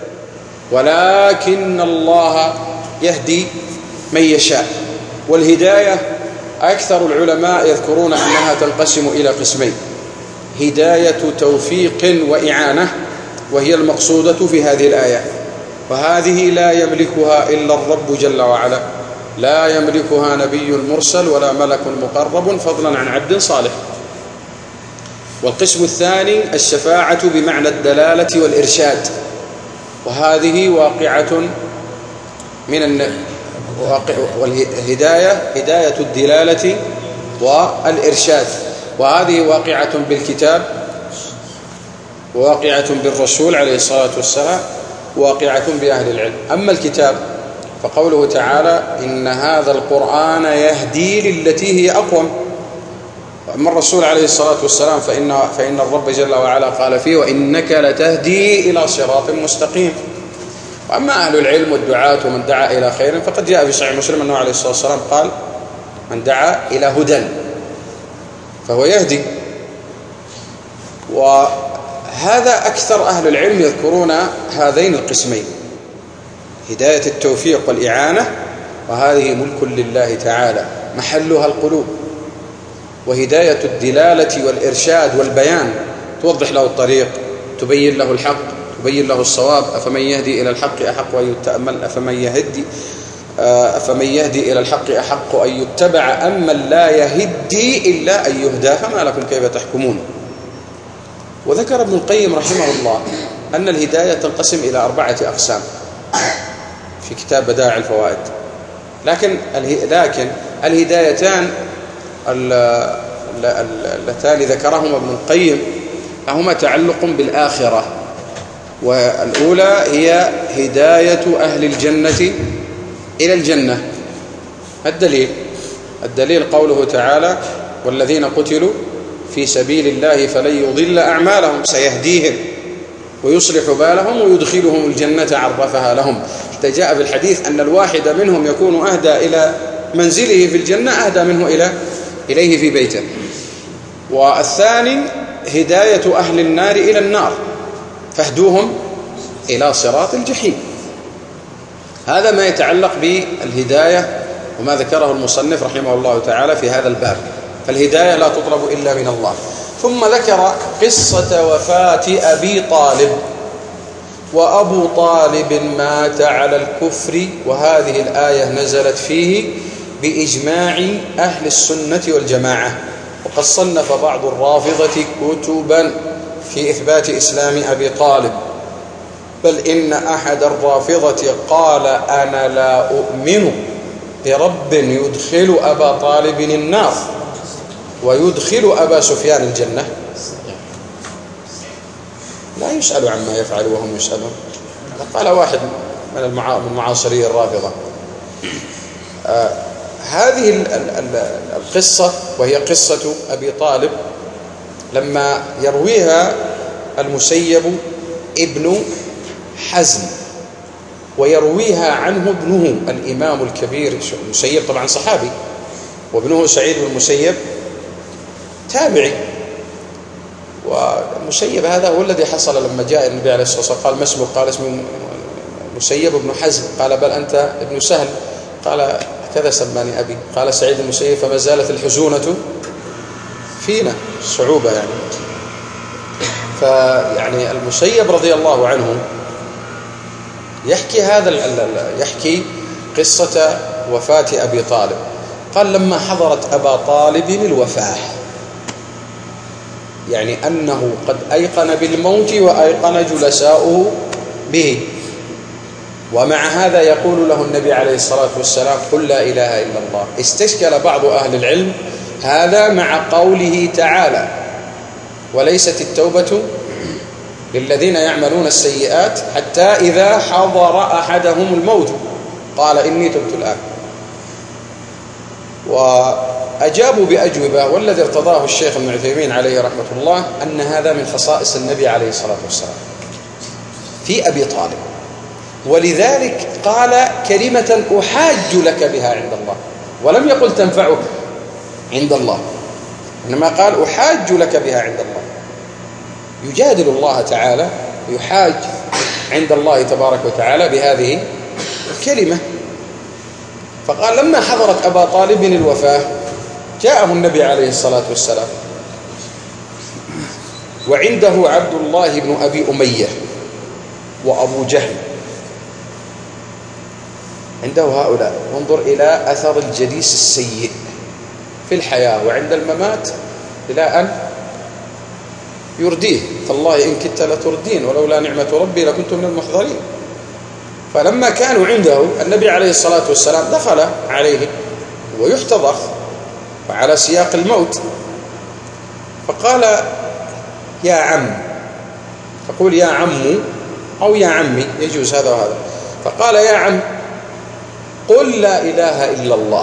B: ولكن الله يهدي من يشاء. والهداية أكثر العلماء يذكرون أنها تنقسم إلى قسمين: هداية توفيق وإعانة، وهي المقصودة في هذه الآية، وهذه لا يملكها إلا الرب جل وعلا، لا يملكها نبي مرسل ولا ملك مقرب فضلا عن عبد صالح. والقسم الثاني الشفاعة بمعنى الدلالة والإرشاد، وهذه واقعة من والهداية هداية الدلالة والإرشاد، وهذه واقعة بالكتاب، وواقعة بالرسول عليه الصلاة والسلام، وواقعة بأهل العلم. أما الكتاب فقوله تعالى: إن هذا القرآن يهدي للتي هي أقوم. وأما الرسول عليه الصلاة والسلام فإن, فإن الرب جل وعلا قال فيه: وإنك لتهدي إلى صراط مستقيم. وأما أهل العلم والدعاة ومن دعا إلى خير فقد جاء في صحيح مسلم أنه عليه الصلاة والسلام قال: من دعا إلى هدى فهو يهدي. وهذا أكثر أهل العلم يذكرون هذين القسمين: هداية التوفيق والإعانة، وهذه ملك لله تعالى محلها القلوب. وهداية الدلالة والإرشاد والبيان، توضح له الطريق، تبين له الحق، تبين له الصواب. أفمن يهدي إلى الحق أحق أن يتأمل أفمن يهدي فمن يهدي إلى الحق أحق أن يتبع أما لا يهدي إلا أن يهدى فما لكم كيف تحكمون. وذكر ابن القيم رحمه الله أن الهداية تنقسم إلى أربعة أقسام في كتاب بدائع الفوائد، لكن لكن الهدايتان اللتان ذكرهما ابن القيم هما تعلق بالآخرة، والأولى هي هداية أهل الجنة إلى الجنة. الدليل الدليل قوله تعالى والذين قتلوا في سبيل الله فلن يضل أعمالهم سيهديهم ويصلح بالهم ويدخلهم الجنة عرفها لهم. حتى جاء في الحديث أن الواحد منهم يكون أهدى إلى منزله في الجنة أهدى منه إلى إليه في بيته. والثاني هداية أهل النار إلى النار فاهدوهم إلى صراط الجحيم. هذا ما يتعلق بالهداية وما ذكره المصنف رحمه الله تعالى في هذا الباب. فالهداية لا تطلب إلا من الله. ثم ذكر قصة وفاة أبي طالب، وأبو طالب مات على الكفر، وهذه الآية نزلت فيه بإجماع أهل السنة والجماعة. وقد صنف بعض الرافضة كتبا في إثبات إسلام أبي طالب، بل إن أحد الرافضة قال أنا لا أؤمن برب يدخل أبا طالب النار ويدخل أبا سفيان الجنة. لا يسأل عما يفعل وهم يسألون. قال واحد من المعاصرين الرافضة. آه هذه القصة وهي قصة أبي طالب لما يرويها المسيب ابن حزم ويرويها عنه ابنه الإمام الكبير المسيب، طبعا صحابي، وابنه سعيد بن المسيب تابعي. والمسيب هذا هو الذي حصل لما جاء النبي عليه الصلاة والسلام قال ما اسمه؟ قال اسمه مسيب بن حزم. قال بل أنت ابن سهل. قال كذا سماني أبي. قال سعيد المسيب فما زالت الحزونة فينا، الصعوبة يعني. فيعني المسيب رضي الله عنه يحكي هذا يحكي قصة وفاة أبي طالب. قال لما حضرت أبا طالب الوفاة، يعني أنه قد أيقن بالموت وأيقن جلساؤه به، ومع هذا يقول له النبي عليه الصلاة والسلام قل لا إله إلا الله. استشكل بعض أهل العلم هذا مع قوله تعالى وليست التوبة للذين يعملون السيئات حتى إذا حضر أحدهم الموت قال إني تبت الآن. وأجابوا بأجوبة، والذي ارتضاه الشيخ ابن عثيمين عليه رحمة الله أن هذا من خصائص النبي عليه الصلاة والسلام في أبي طالب، ولذلك قال كلمة أحاج لك بها عند الله، ولم يقل تنفعك عند الله، إنما قال أحاج لك بها عند الله. يجادل الله تعالى، يحاج عند الله تبارك وتعالى بهذه الكلمة. فقال لما حضرت أبا طالب الوفاة جاءه النبي عليه الصلاة والسلام وعنده عبد الله بن أبي أمية وأبو جهل، عنده هؤلاء. وانظر إلى أثر الجليس السيء في الحياة وعند الممات إلى أن يرديه. فالله إن كدت لتردين ولولا نعمة ربي لكنت من المحضرين. فلما كانوا عنده النبي عليه الصلاة والسلام دخل عليه ويحتضر وعلى سياق الموت، فقال يا عم، فقول يا عم أو يا عمي يجوز هذا وهذا. فقال يا عم قل لا إله إلا الله.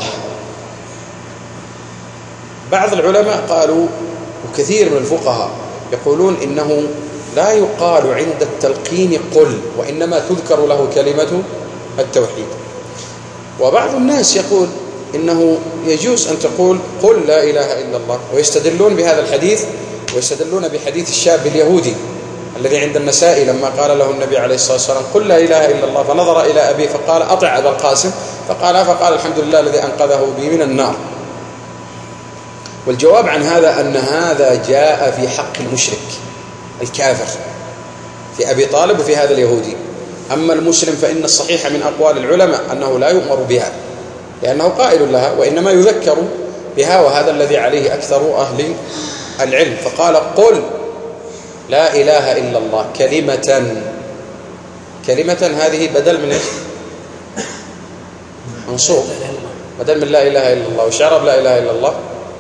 B: بعض العلماء قالوا وكثير من الفقهاء يقولون إنه لا يقال عند التلقين قل، وإنما تذكر له كلمة التوحيد. وبعض الناس يقول إنه يجوز أن تقول قل لا إله إلا الله، ويستدلون بهذا الحديث ويستدلون بحديث الشاب اليهودي الذي عند النسائي لما قال له النبي عليه الصلاة والسلام قل لا إله إلا الله، فنظر إلى أبيه فقال أطع أبا القاسم، فقال فقال الحمد لله الذي أنقذه بي من النار. والجواب عن هذا أن هذا جاء في حق المشرك الكافر في أبي طالب وفي هذا اليهودي. أما المسلم فإن الصحيح من أقوال العلماء أنه لا يؤمر بها لأنه قائل لها، وإنما يذكر بها، وهذا الذي عليه أكثر أهل العلم. فقال قل لا إله إلا الله كلمة. كلمة هذه بدل من إيش؟ منصوب، بدل من لا إله إلا الله. وش يعرب لا إله إلا الله؟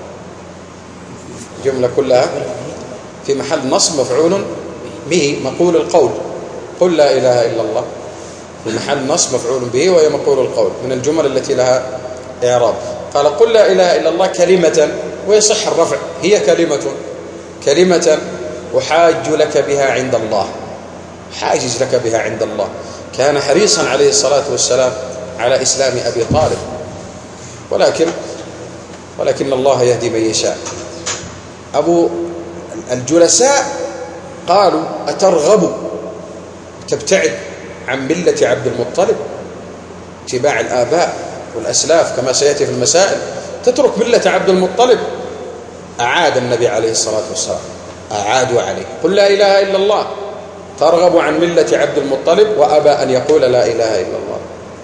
B: جملة كلها في محل نصب مفعول به مقول القول. قل لا إله إلا الله في محل نصب مفعول به وهي مقول القول من الجمل التي لها إعراب. قال قل لا إله إلا الله كلمة، ويصح الرفع، هي كلمة كلمة أحاج لك بها عند الله، حاجز لك بها عند الله. كان حريصا عليه الصلاة والسلام على إسلام أبي طالب، ولكن ولكن الله يهدي من يشاء. أبو الجلساء قالوا أترغب تبتعد عن ملة عبد المطلب، اتباع الآباء والأسلاف كما سيأتي في المسائل، تترك ملة عبد المطلب؟ أعاد النبي عليه الصلاة والسلام، أعادوا عليه قل لا إله إلا الله، ترغب عن ملة عبد المطلب، وأبى أن يقول لا إله إلا الله،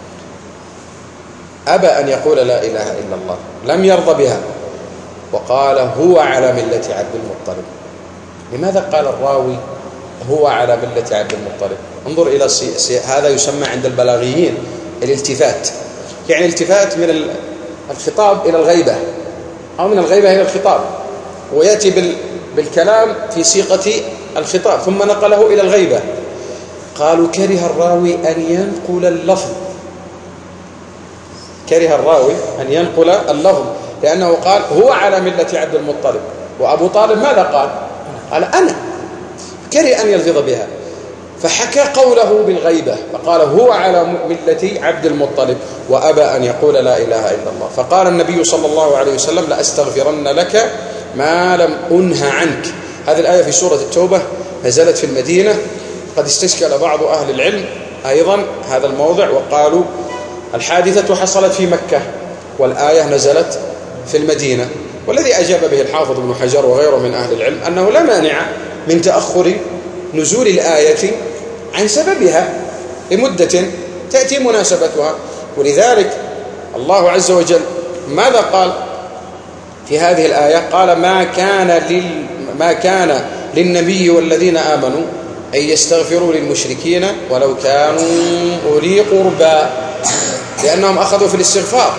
B: أبى أن يقول لا إله إلا الله، لم يرضى بها، وقال هو على ملة عبد المطلب. لماذا قال الراوي هو على ملة عبد المطلب؟ انظر إلى سي... سي... هذا يسمى عند البلاغيين الالتفات، يعني التفات من الخطاب إلى الغيبة أو من الغيبة إلى الخطاب، ويأتي بال... بالكلام في صيغة الخطاب ثم نقله إلى الغيبة. قالوا كره الراوي أن ينقل اللفظ، كره الراوي أن ينقل اللفظ لأنه قال هو على ملة عبد المطلب، وأبو طالب ماذا قال؟ قال أنا، كره أن يلفظ بها، فحكى قوله بالغيبة فقال هو على ملة عبد المطلب، وأبى أن يقول لا إله إلا الله. فقال النبي صلى الله عليه وسلم لأستغفرن لك ما لم أنه عنك. هذه الآية في سورة التوبة نزلت في المدينة، قد استشكل بعض أهل العلم أيضا هذا الموضع وقالوا الحادثة حصلت في مكة والآية نزلت في المدينة، والذي أجاب به الحافظ ابن حجر وغيره من أهل العلم أنه لا مانع من تأخر نزول الآية عن سببها لمدة تأتي مناسبتها. ولذلك الله عز وجل ماذا قال في هذه الآية؟ قال ما كان لل ما كان للنبي والذين آمنوا أن يستغفروا للمشركين ولو كانوا أولي قربى، لأنهم أخذوا في الاستغفار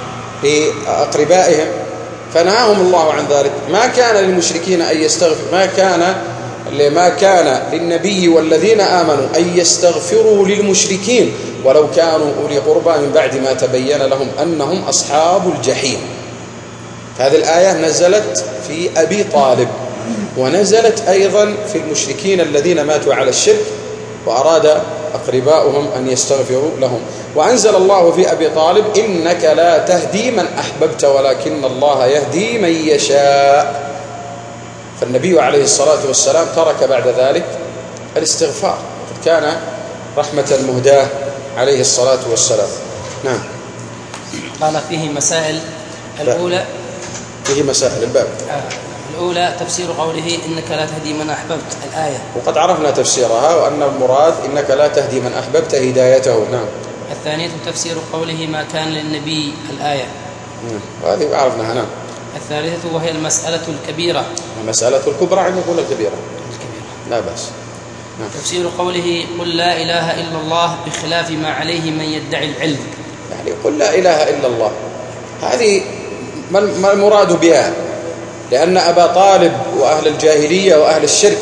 B: لأقربائهم فنهاهم الله عن ذلك. ما كان للمشركين أن يستغفر ما كان لما كان للنبي والذين آمنوا أن يستغفروا للمشركين ولو كانوا أولي قربى من بعد ما تبين لهم أنهم أصحاب الجحيم. هذه الآية نزلت في أبي طالب، ونزلت أيضا في المشركين الذين ماتوا على الشرك وأراد أقرباؤهم أن يستغفروا لهم. وأنزل الله في أبي طالب إنك لا تهدي من أحببت ولكن الله يهدي من يشاء. فالنبي عليه الصلاة والسلام ترك بعد ذلك الاستغفار، كان رحمة المهداة عليه الصلاة والسلام. نعم.
A: قال فيه مسائل. الأولى
B: فيه مسائل الباب
A: الأولى تفسير قوله إنك لا تهدي من أحببت الآية،
B: وقد عرفنا تفسيرها وأن المراد إنك لا تهدي من أحببت هدايته. نعم.
A: الثانية تفسير قوله ما كان للنبي الآية،
B: نعم. وهذه عرفناها. نعم.
A: الثالثة وهي المسألة الكبيرة،
B: المسألة الكبرى عند يقول الكبيرة
A: الكبيرة
B: لا بأس. نعم.
A: تفسير قوله قل لا إله إلا الله بخلاف ما عليه من يدعي العلم،
B: يعني قل لا إله إلا الله، هذه ما المراد بها؟ لأن أبا طالب وأهل الجاهلية وأهل الشرك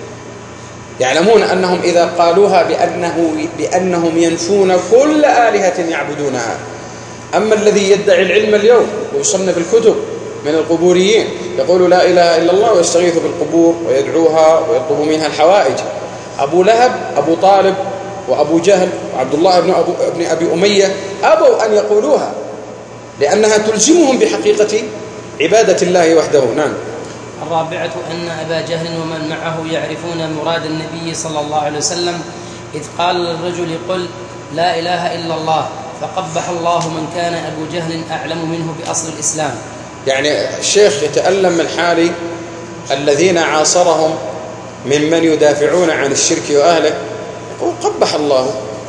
B: يعلمون أنهم إذا قالوها بأنه بأنهم ينفون كل آلهة يعبدونها. أما الذي يدعي العلم اليوم ويصنف الكتب من القبوريين يقول لا إله إلا الله ويستغيث بالقبور ويدعوها ويطلب منها الحوائج. أبو لهب أبو طالب وأبو جهل وعبد الله بن, أبو ابن أبي أمية أبوا أن يقولوها لأنها تلزمهم بحقيقة عبادة الله وحده. نعم.
A: الرابعة أن أبا جهل ومن معه يعرفون مراد النبي صلى الله عليه وسلم إذ قال للرجل قل لا إله إلا الله، فقبح الله من كان أبو جهل أعلم منه بأصل الإسلام.
B: يعني الشيخ يتألم من حال الذين عاصرهم ممن يدافعون عن الشرك وأهله، يقول قبح الله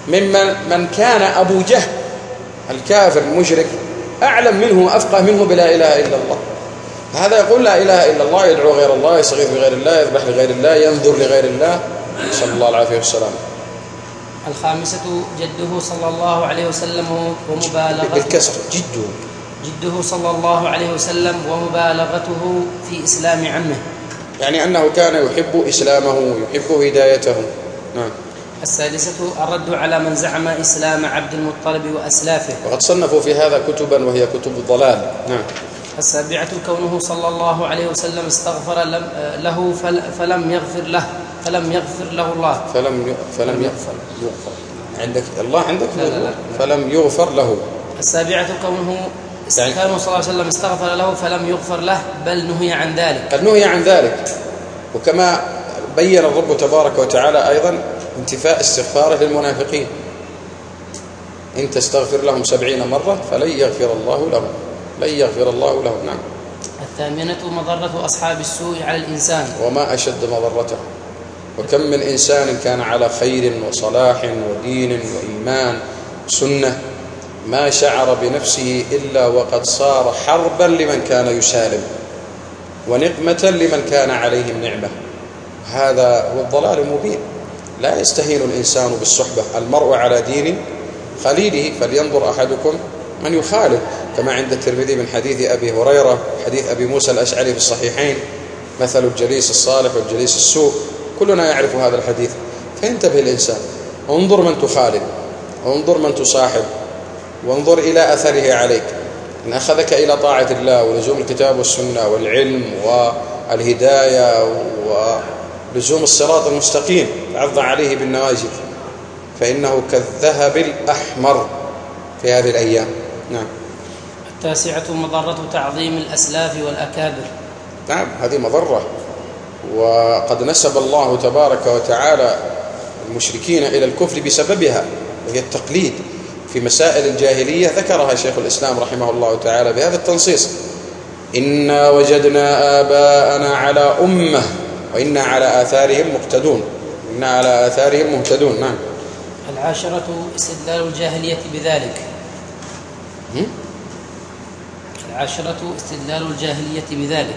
B: ممن من كان أبو جهل الكافر المشرك أعلم منه وأفقه منه بلا إله إلا الله. هذا يقول لا إله إلا الله، يدعو غير الله، يستغيث بغير الله، يذبح لغير الله، ينذر لغير الله، صلى الله العافية والسلام.
A: الخامسة جده صلى الله عليه وسلم ومبالغته
B: بالكسر جده
A: جده صلى الله عليه وسلم ومبالغته في إسلام عمه،
B: يعني أنه كان يحب إسلامه، يحب هدايته. نعم.
A: السادسة الرد على من زعم إسلام عبد المطلب وأسلافه،
B: وقد صنفوا في هذا كتبا وهي كتب الضلال. نعم.
A: السابعة كونه صلى الله عليه وسلم استغفر له فلم يغفر له فلم يغفر له الله
B: فلم فلم يغفر عندك الله عندك
A: لا لا لا.
B: فلم يغفر له.
A: السابعة كونه يعني كان صلى الله عليه وسلم استغفر له فلم يغفر له بل نهي عن ذلك،
B: قد نهي عن ذلك. وكما بين الرب تبارك وتعالى أيضا انتفاء استغفاره للمنافقين، إن تستغفر لهم سبعين مرة فلن يغفر الله لهم لن يغفر الله لهم. نعم.
A: الثامنة مضرة أصحاب السوء على الإنسان،
B: وما أشد مضرته، وكم من إنسان كان على خير وصلاح ودين وإيمان سنة ما شعر بنفسه إلا وقد صار حربا لمن كان يسالم ونقمة لمن كان عليهم نعمة. هذا هو الضلال المبين. لا يستهين الإنسان بالصحبة، المرء على دين خليله فلينظر أحدكم من يخالف، كما عند الترمذي من حديث أبي هريرة، حديث أبي موسى الأشعري في الصحيحين: مثل الجليس الصالح والجليس السوء. كلنا يعرف هذا الحديث. فينتبه الإنسان، انظر من تخالف، انظر من تصاحب، وانظر إلى أثره عليك. إن أخذك إلى طاعة الله ولزوم الكتاب والسنة والعلم والهداية ولزوم الصراط المستقيم عض عليه بالنواجذ، فإنه كالذهب الأحمر في هذه الأيام. نعم.
A: التاسعة مضرة تعظيم الأسلاف والأكابر.
B: نعم، هذه مضرة، وقد نسب الله تبارك وتعالى المشركين إلى الكفر بسببها، وهي التقليد في مسائل الجاهلية. ذكرها شيخ الإسلام رحمه الله تعالى بهذا التنصيص: إنا وجدنا آباءنا على أمة وإنا على آثارهم مقتدون إنا على آثارهم مهتدون. نعم.
A: العاشرة استدلال الجاهلية بذلك. العاشرة استدلال الجاهلية بذلك.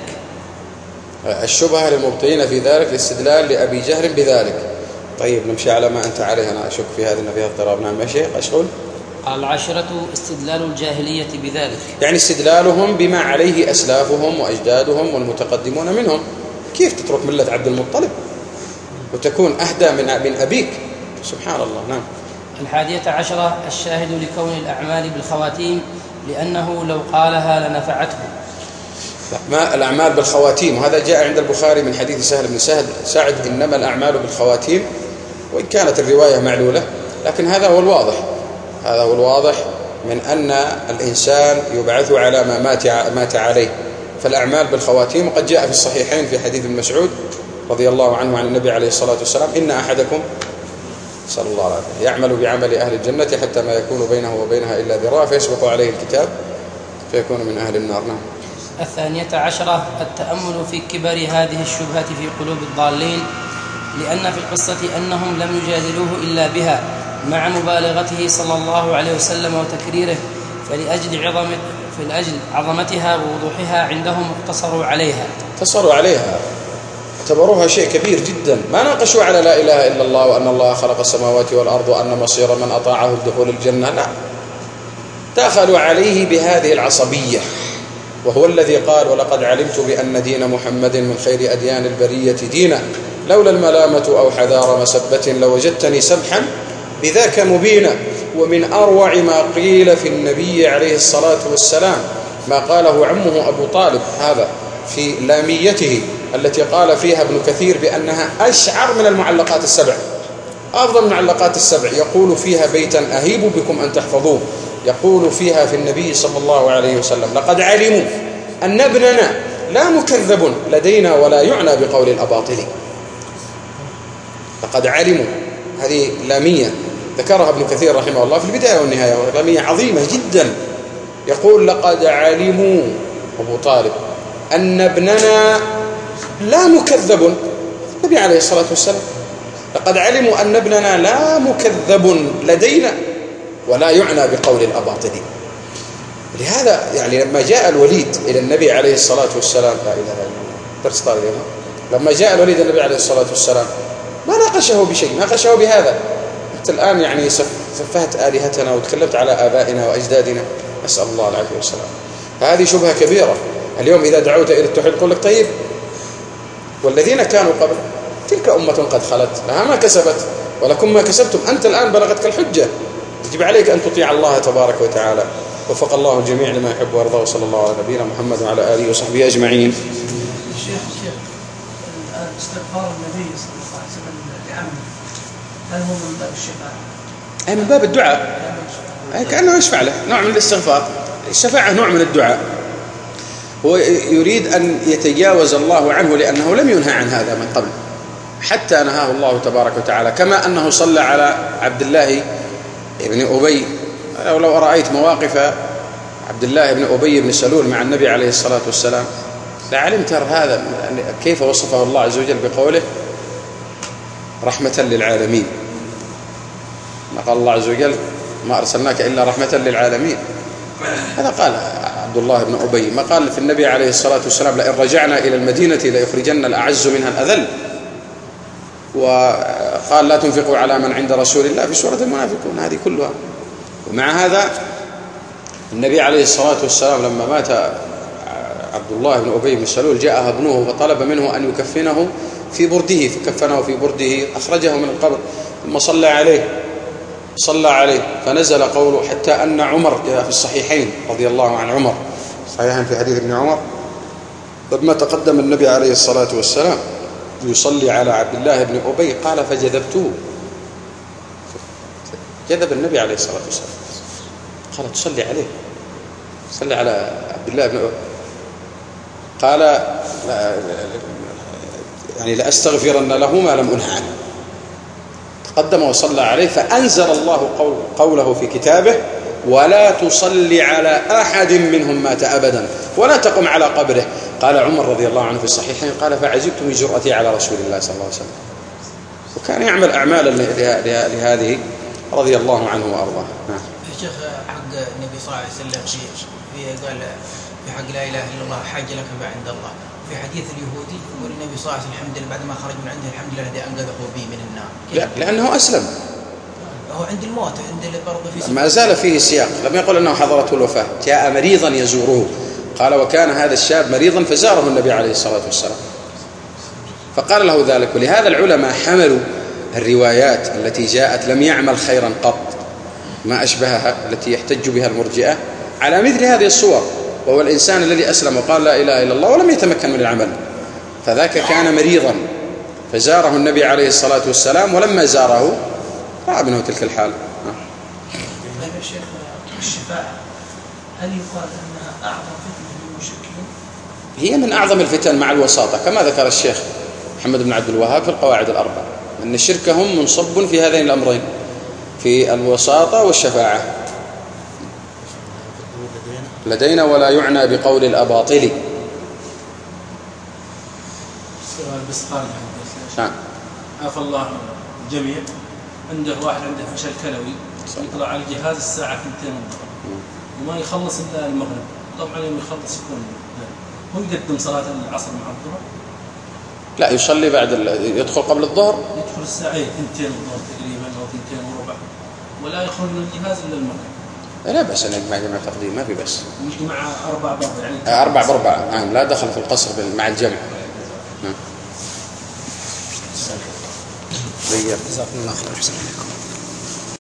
B: الشبهة للمبطلين في ذلك الاستدلال لأبي جهل بذلك. طيب نمشي على ما أنت عليه، أنا أشك في هذا فيها اضطراب. نعم يا شيخ أشغل.
A: العاشرة استدلال الجاهلية بذلك، يعني
B: استدلالهم بما عليه أسلافهم وأجدادهم والمتقدمون منهم. كيف تترك ملة عبد المطلب وتكون أهدى من من أبيك؟ سبحان الله. نعم.
A: الحادية عشرة الشاهد لكون الأعمال بالخواتيم، لأنه لو قالها لنفعته.
B: ما الأعمال بالخواتيم، وهذا جاء عند البخاري من حديث سهل بن سهل سعد: إنما الأعمال بالخواتيم، وإن كانت الرواية معلولة، لكن هذا هو الواضح هذا هو الواضح من أن الإنسان يبعث على ما مات مات عليه. فالأعمال بالخواتيم، وقد جاء في الصحيحين في حديث ابن مسعود رضي الله عنه عن النبي عليه الصلاة والسلام: إن أحدكم صلى الله عليه وسلم يعمل بعمل أهل الجنة حتى ما يكون بينه وبينها إلا ذراع فيسبق عليه الكتاب فيكون من أهل النار. نعم.
A: الثانية عشرة التأمل في كبر هذه الشبهة في قلوب الضالين، لأن في القصة أنهم لم يجادلوه إلا بها مع مبالغته صلى الله عليه وسلم وتكريره، فلأجل عظم فلأجل عظمتها ووضوحها عندهم اقتصروا عليها
B: اقتصروا عليها اعتبروها شيء كبير جدا. ما ناقشوا على لا إله إلا الله وأن الله خلق السماوات والأرض وأن مصير من أطاعه الدخول الجنة، لا، دخلوا عليه بهذه العصبية. وهو الذي قال: ولقد علمت بأن دين محمد من خير أديان البرية دينا، لولا الملامة أو حذار مسبة لوجدتني سمحا بذاك مبينا. ومن أروع ما قيل في النبي عليه الصلاة والسلام ما قاله عمه أبو طالب هذا في لاميته التي قال فيها ابن كثير بأنها أشعر من المعلقات السبع، أفضل من المعلقات السبع. يقول فيها بيتا أهيب بكم أن تحفظوه، يقول فيها في النبي صلى الله عليه وسلم: لقد علموا أن ابننا لا مكذب لدينا ولا يعنى بقول الأباطل. لقد علموا، هذه لامية ذكرها ابن كثير رحمه الله في البداية والنهاية، لامية عظيمة جدا. يقول: لقد علموا أبو طالب أن ابننا لا مكذب، النبي عليه الصلاة والسلام لقد علموا أن ابننا لا مكذب لدينا ولا يعنى بقول الأباطلي. لهذا يعني لما جاء الوليد إلى النبي عليه الصلاة والسلام، لا إله إلا الله، درس طالب، لما جاء الوليد إلى النبي عليه الصلاة والسلام ما ناقشه بشيء، ناقشه بهذا: أنت الآن يعني سفهت آلهتنا وتكلمت على آبائنا وأجدادنا، نسأل الله العافية والسلام. هذه شبهة كبيرة. اليوم إذا دعوت إلى التوحيد يقول لك طيب والذين كانوا قبل تلك أمة قد خلت لها ما كسبت ولكم ما كسبتم، أنت الآن بلغتك الحجة، يجب عليك أن تطيع الله تبارك وتعالى. وفق الله الجميع لما يحب ويرضى، وصلى الله على نبينا محمد وعلى آله وصحبه أجمعين.
D: الشيخ الشيخ الآن استغفار النبي صلى الله عليه وسلم لعمه هل هو من باب الشفاعة؟
B: أي من باب الدعاء، أي كأنه يشفع له، نوع من الاستغفار. الشفاعة نوع من الدعاء، هو يريد أن يتجاوز الله عنه لأنه لم ينهى عن هذا من قبل حتى نهاه الله تبارك وتعالى، كما أنه صلى على عبد الله بن أبي. لو رأيت مواقف عبد الله بن أبي بن سلول مع النبي عليه الصلاة والسلام لعلمت هذا كيف وصفه الله عز وجل بقوله رحمة للعالمين. ما قال الله عز وجل ما أرسلناك إلا رحمة للعالمين، هذا قال عبد الله بن أبي. ما قال في النبي عليه الصلاة والسلام لئن رجعنا إلى المدينة ليخرجن الأعز منها الأذل، وقال لا تنفقوا على من عند رسول الله في سورة المنافقون. هذه كلها. ومع هذا النبي عليه الصلاة والسلام لما مات عبد الله بن أبي بن سلول جاءه ابنه وطلب منه أن يكفنه في برده، فكفنه في برده، أخرجه من القبر، ثم صلى عليه صلى عليه فنزل قوله حتى أن عمر في الصحيحين رضي الله عن عمر، صحيحا في حديث ابن عمر، لما تقدم النبي عليه الصلاة والسلام يصلي على عبد الله بن أبي قال فجذبته، جذب النبي عليه الصلاة والسلام قال تصلي عليه، صلي على عبد الله بن أبي. قال يعني لأستغفرن له ما لم أنه عنه. تقدم وصلى عليه فأنزل الله قول قوله في كتابه ولا تصلي على أحد منهم مات أبدا ولا تقم على قبره. قال عمر رضي الله عنه في الصحيحين قال فعجبت من جرأتي على رسول الله صلى الله عليه وسلم، وكان يعمل أعمالا لهذه رضي الله عنه وأرضاه. نعم.
E: الشيخ حق النبي صلى الله عليه وسلم في في قال في حق لا إله إلا الله حاج لك ما عند الله. في حديث اليهودي يقول النبي صلى الله عليه وسلم الحمد لله بعد ما خرج من عنده الحمد لله الذي أنقذه بي من النار.
B: لا لأنه أسلم.
E: هو عند الموت عند برضه في
B: ما زال فيه سياق، لم يقل أنه حضرته الوفاة، جاء مريضا يزوره. قال وكان هذا الشاب مريضا فزاره النبي عليه الصلاة والسلام فقال له ذلك. ولهذا العلماء حملوا الروايات التي جاءت لم يعمل خيرا قط ما أشبهها التي يحتج بها المرجئة على مثل هذه الصور، وهو الإنسان الذي أسلم وقال لا إله إلا الله ولم يتمكن من العمل، فذاك كان مريضا فزاره النبي عليه الصلاة والسلام، ولما زاره رأى منه تلك الحال.
D: يا شيخ الشفاعة هل يقال أنها أعظم فتنة للمشركين؟
B: هي من أعظم الفتن مع الوساطة كما ذكر الشيخ محمد بن عبد الوهاب في القواعد الأربع، أن شركهم منصب في هذين الأمرين، في الوساطة والشفاعة. لدينا ولا يعنى بقول الأباطل.
F: سؤال بس خارج
B: نعم.
F: عفى الله الجميع. عنده واحد عنده فشل كلوي يطلع على الجهاز الساعة اثنتين وما يخلص إلا المغرب، طبعا يوم يخلص يكون هو يقدم صلاة العصر مع الظهر؟
B: لا يصلي بعد يدخل قبل الظهر،
F: يدخل الساعة اثنتين الظهر تقريبا أو اثنتين وربع، ولا يخرج من الجهاز إلا المغرب.
B: لا بأس أن يجمع جمع تقديم، ما في بس.
F: يجمع أربع بربع يعني
B: أربع بربع نعم، لا دخل في القصر مع الجمع. نعم. جزاكم الله خير.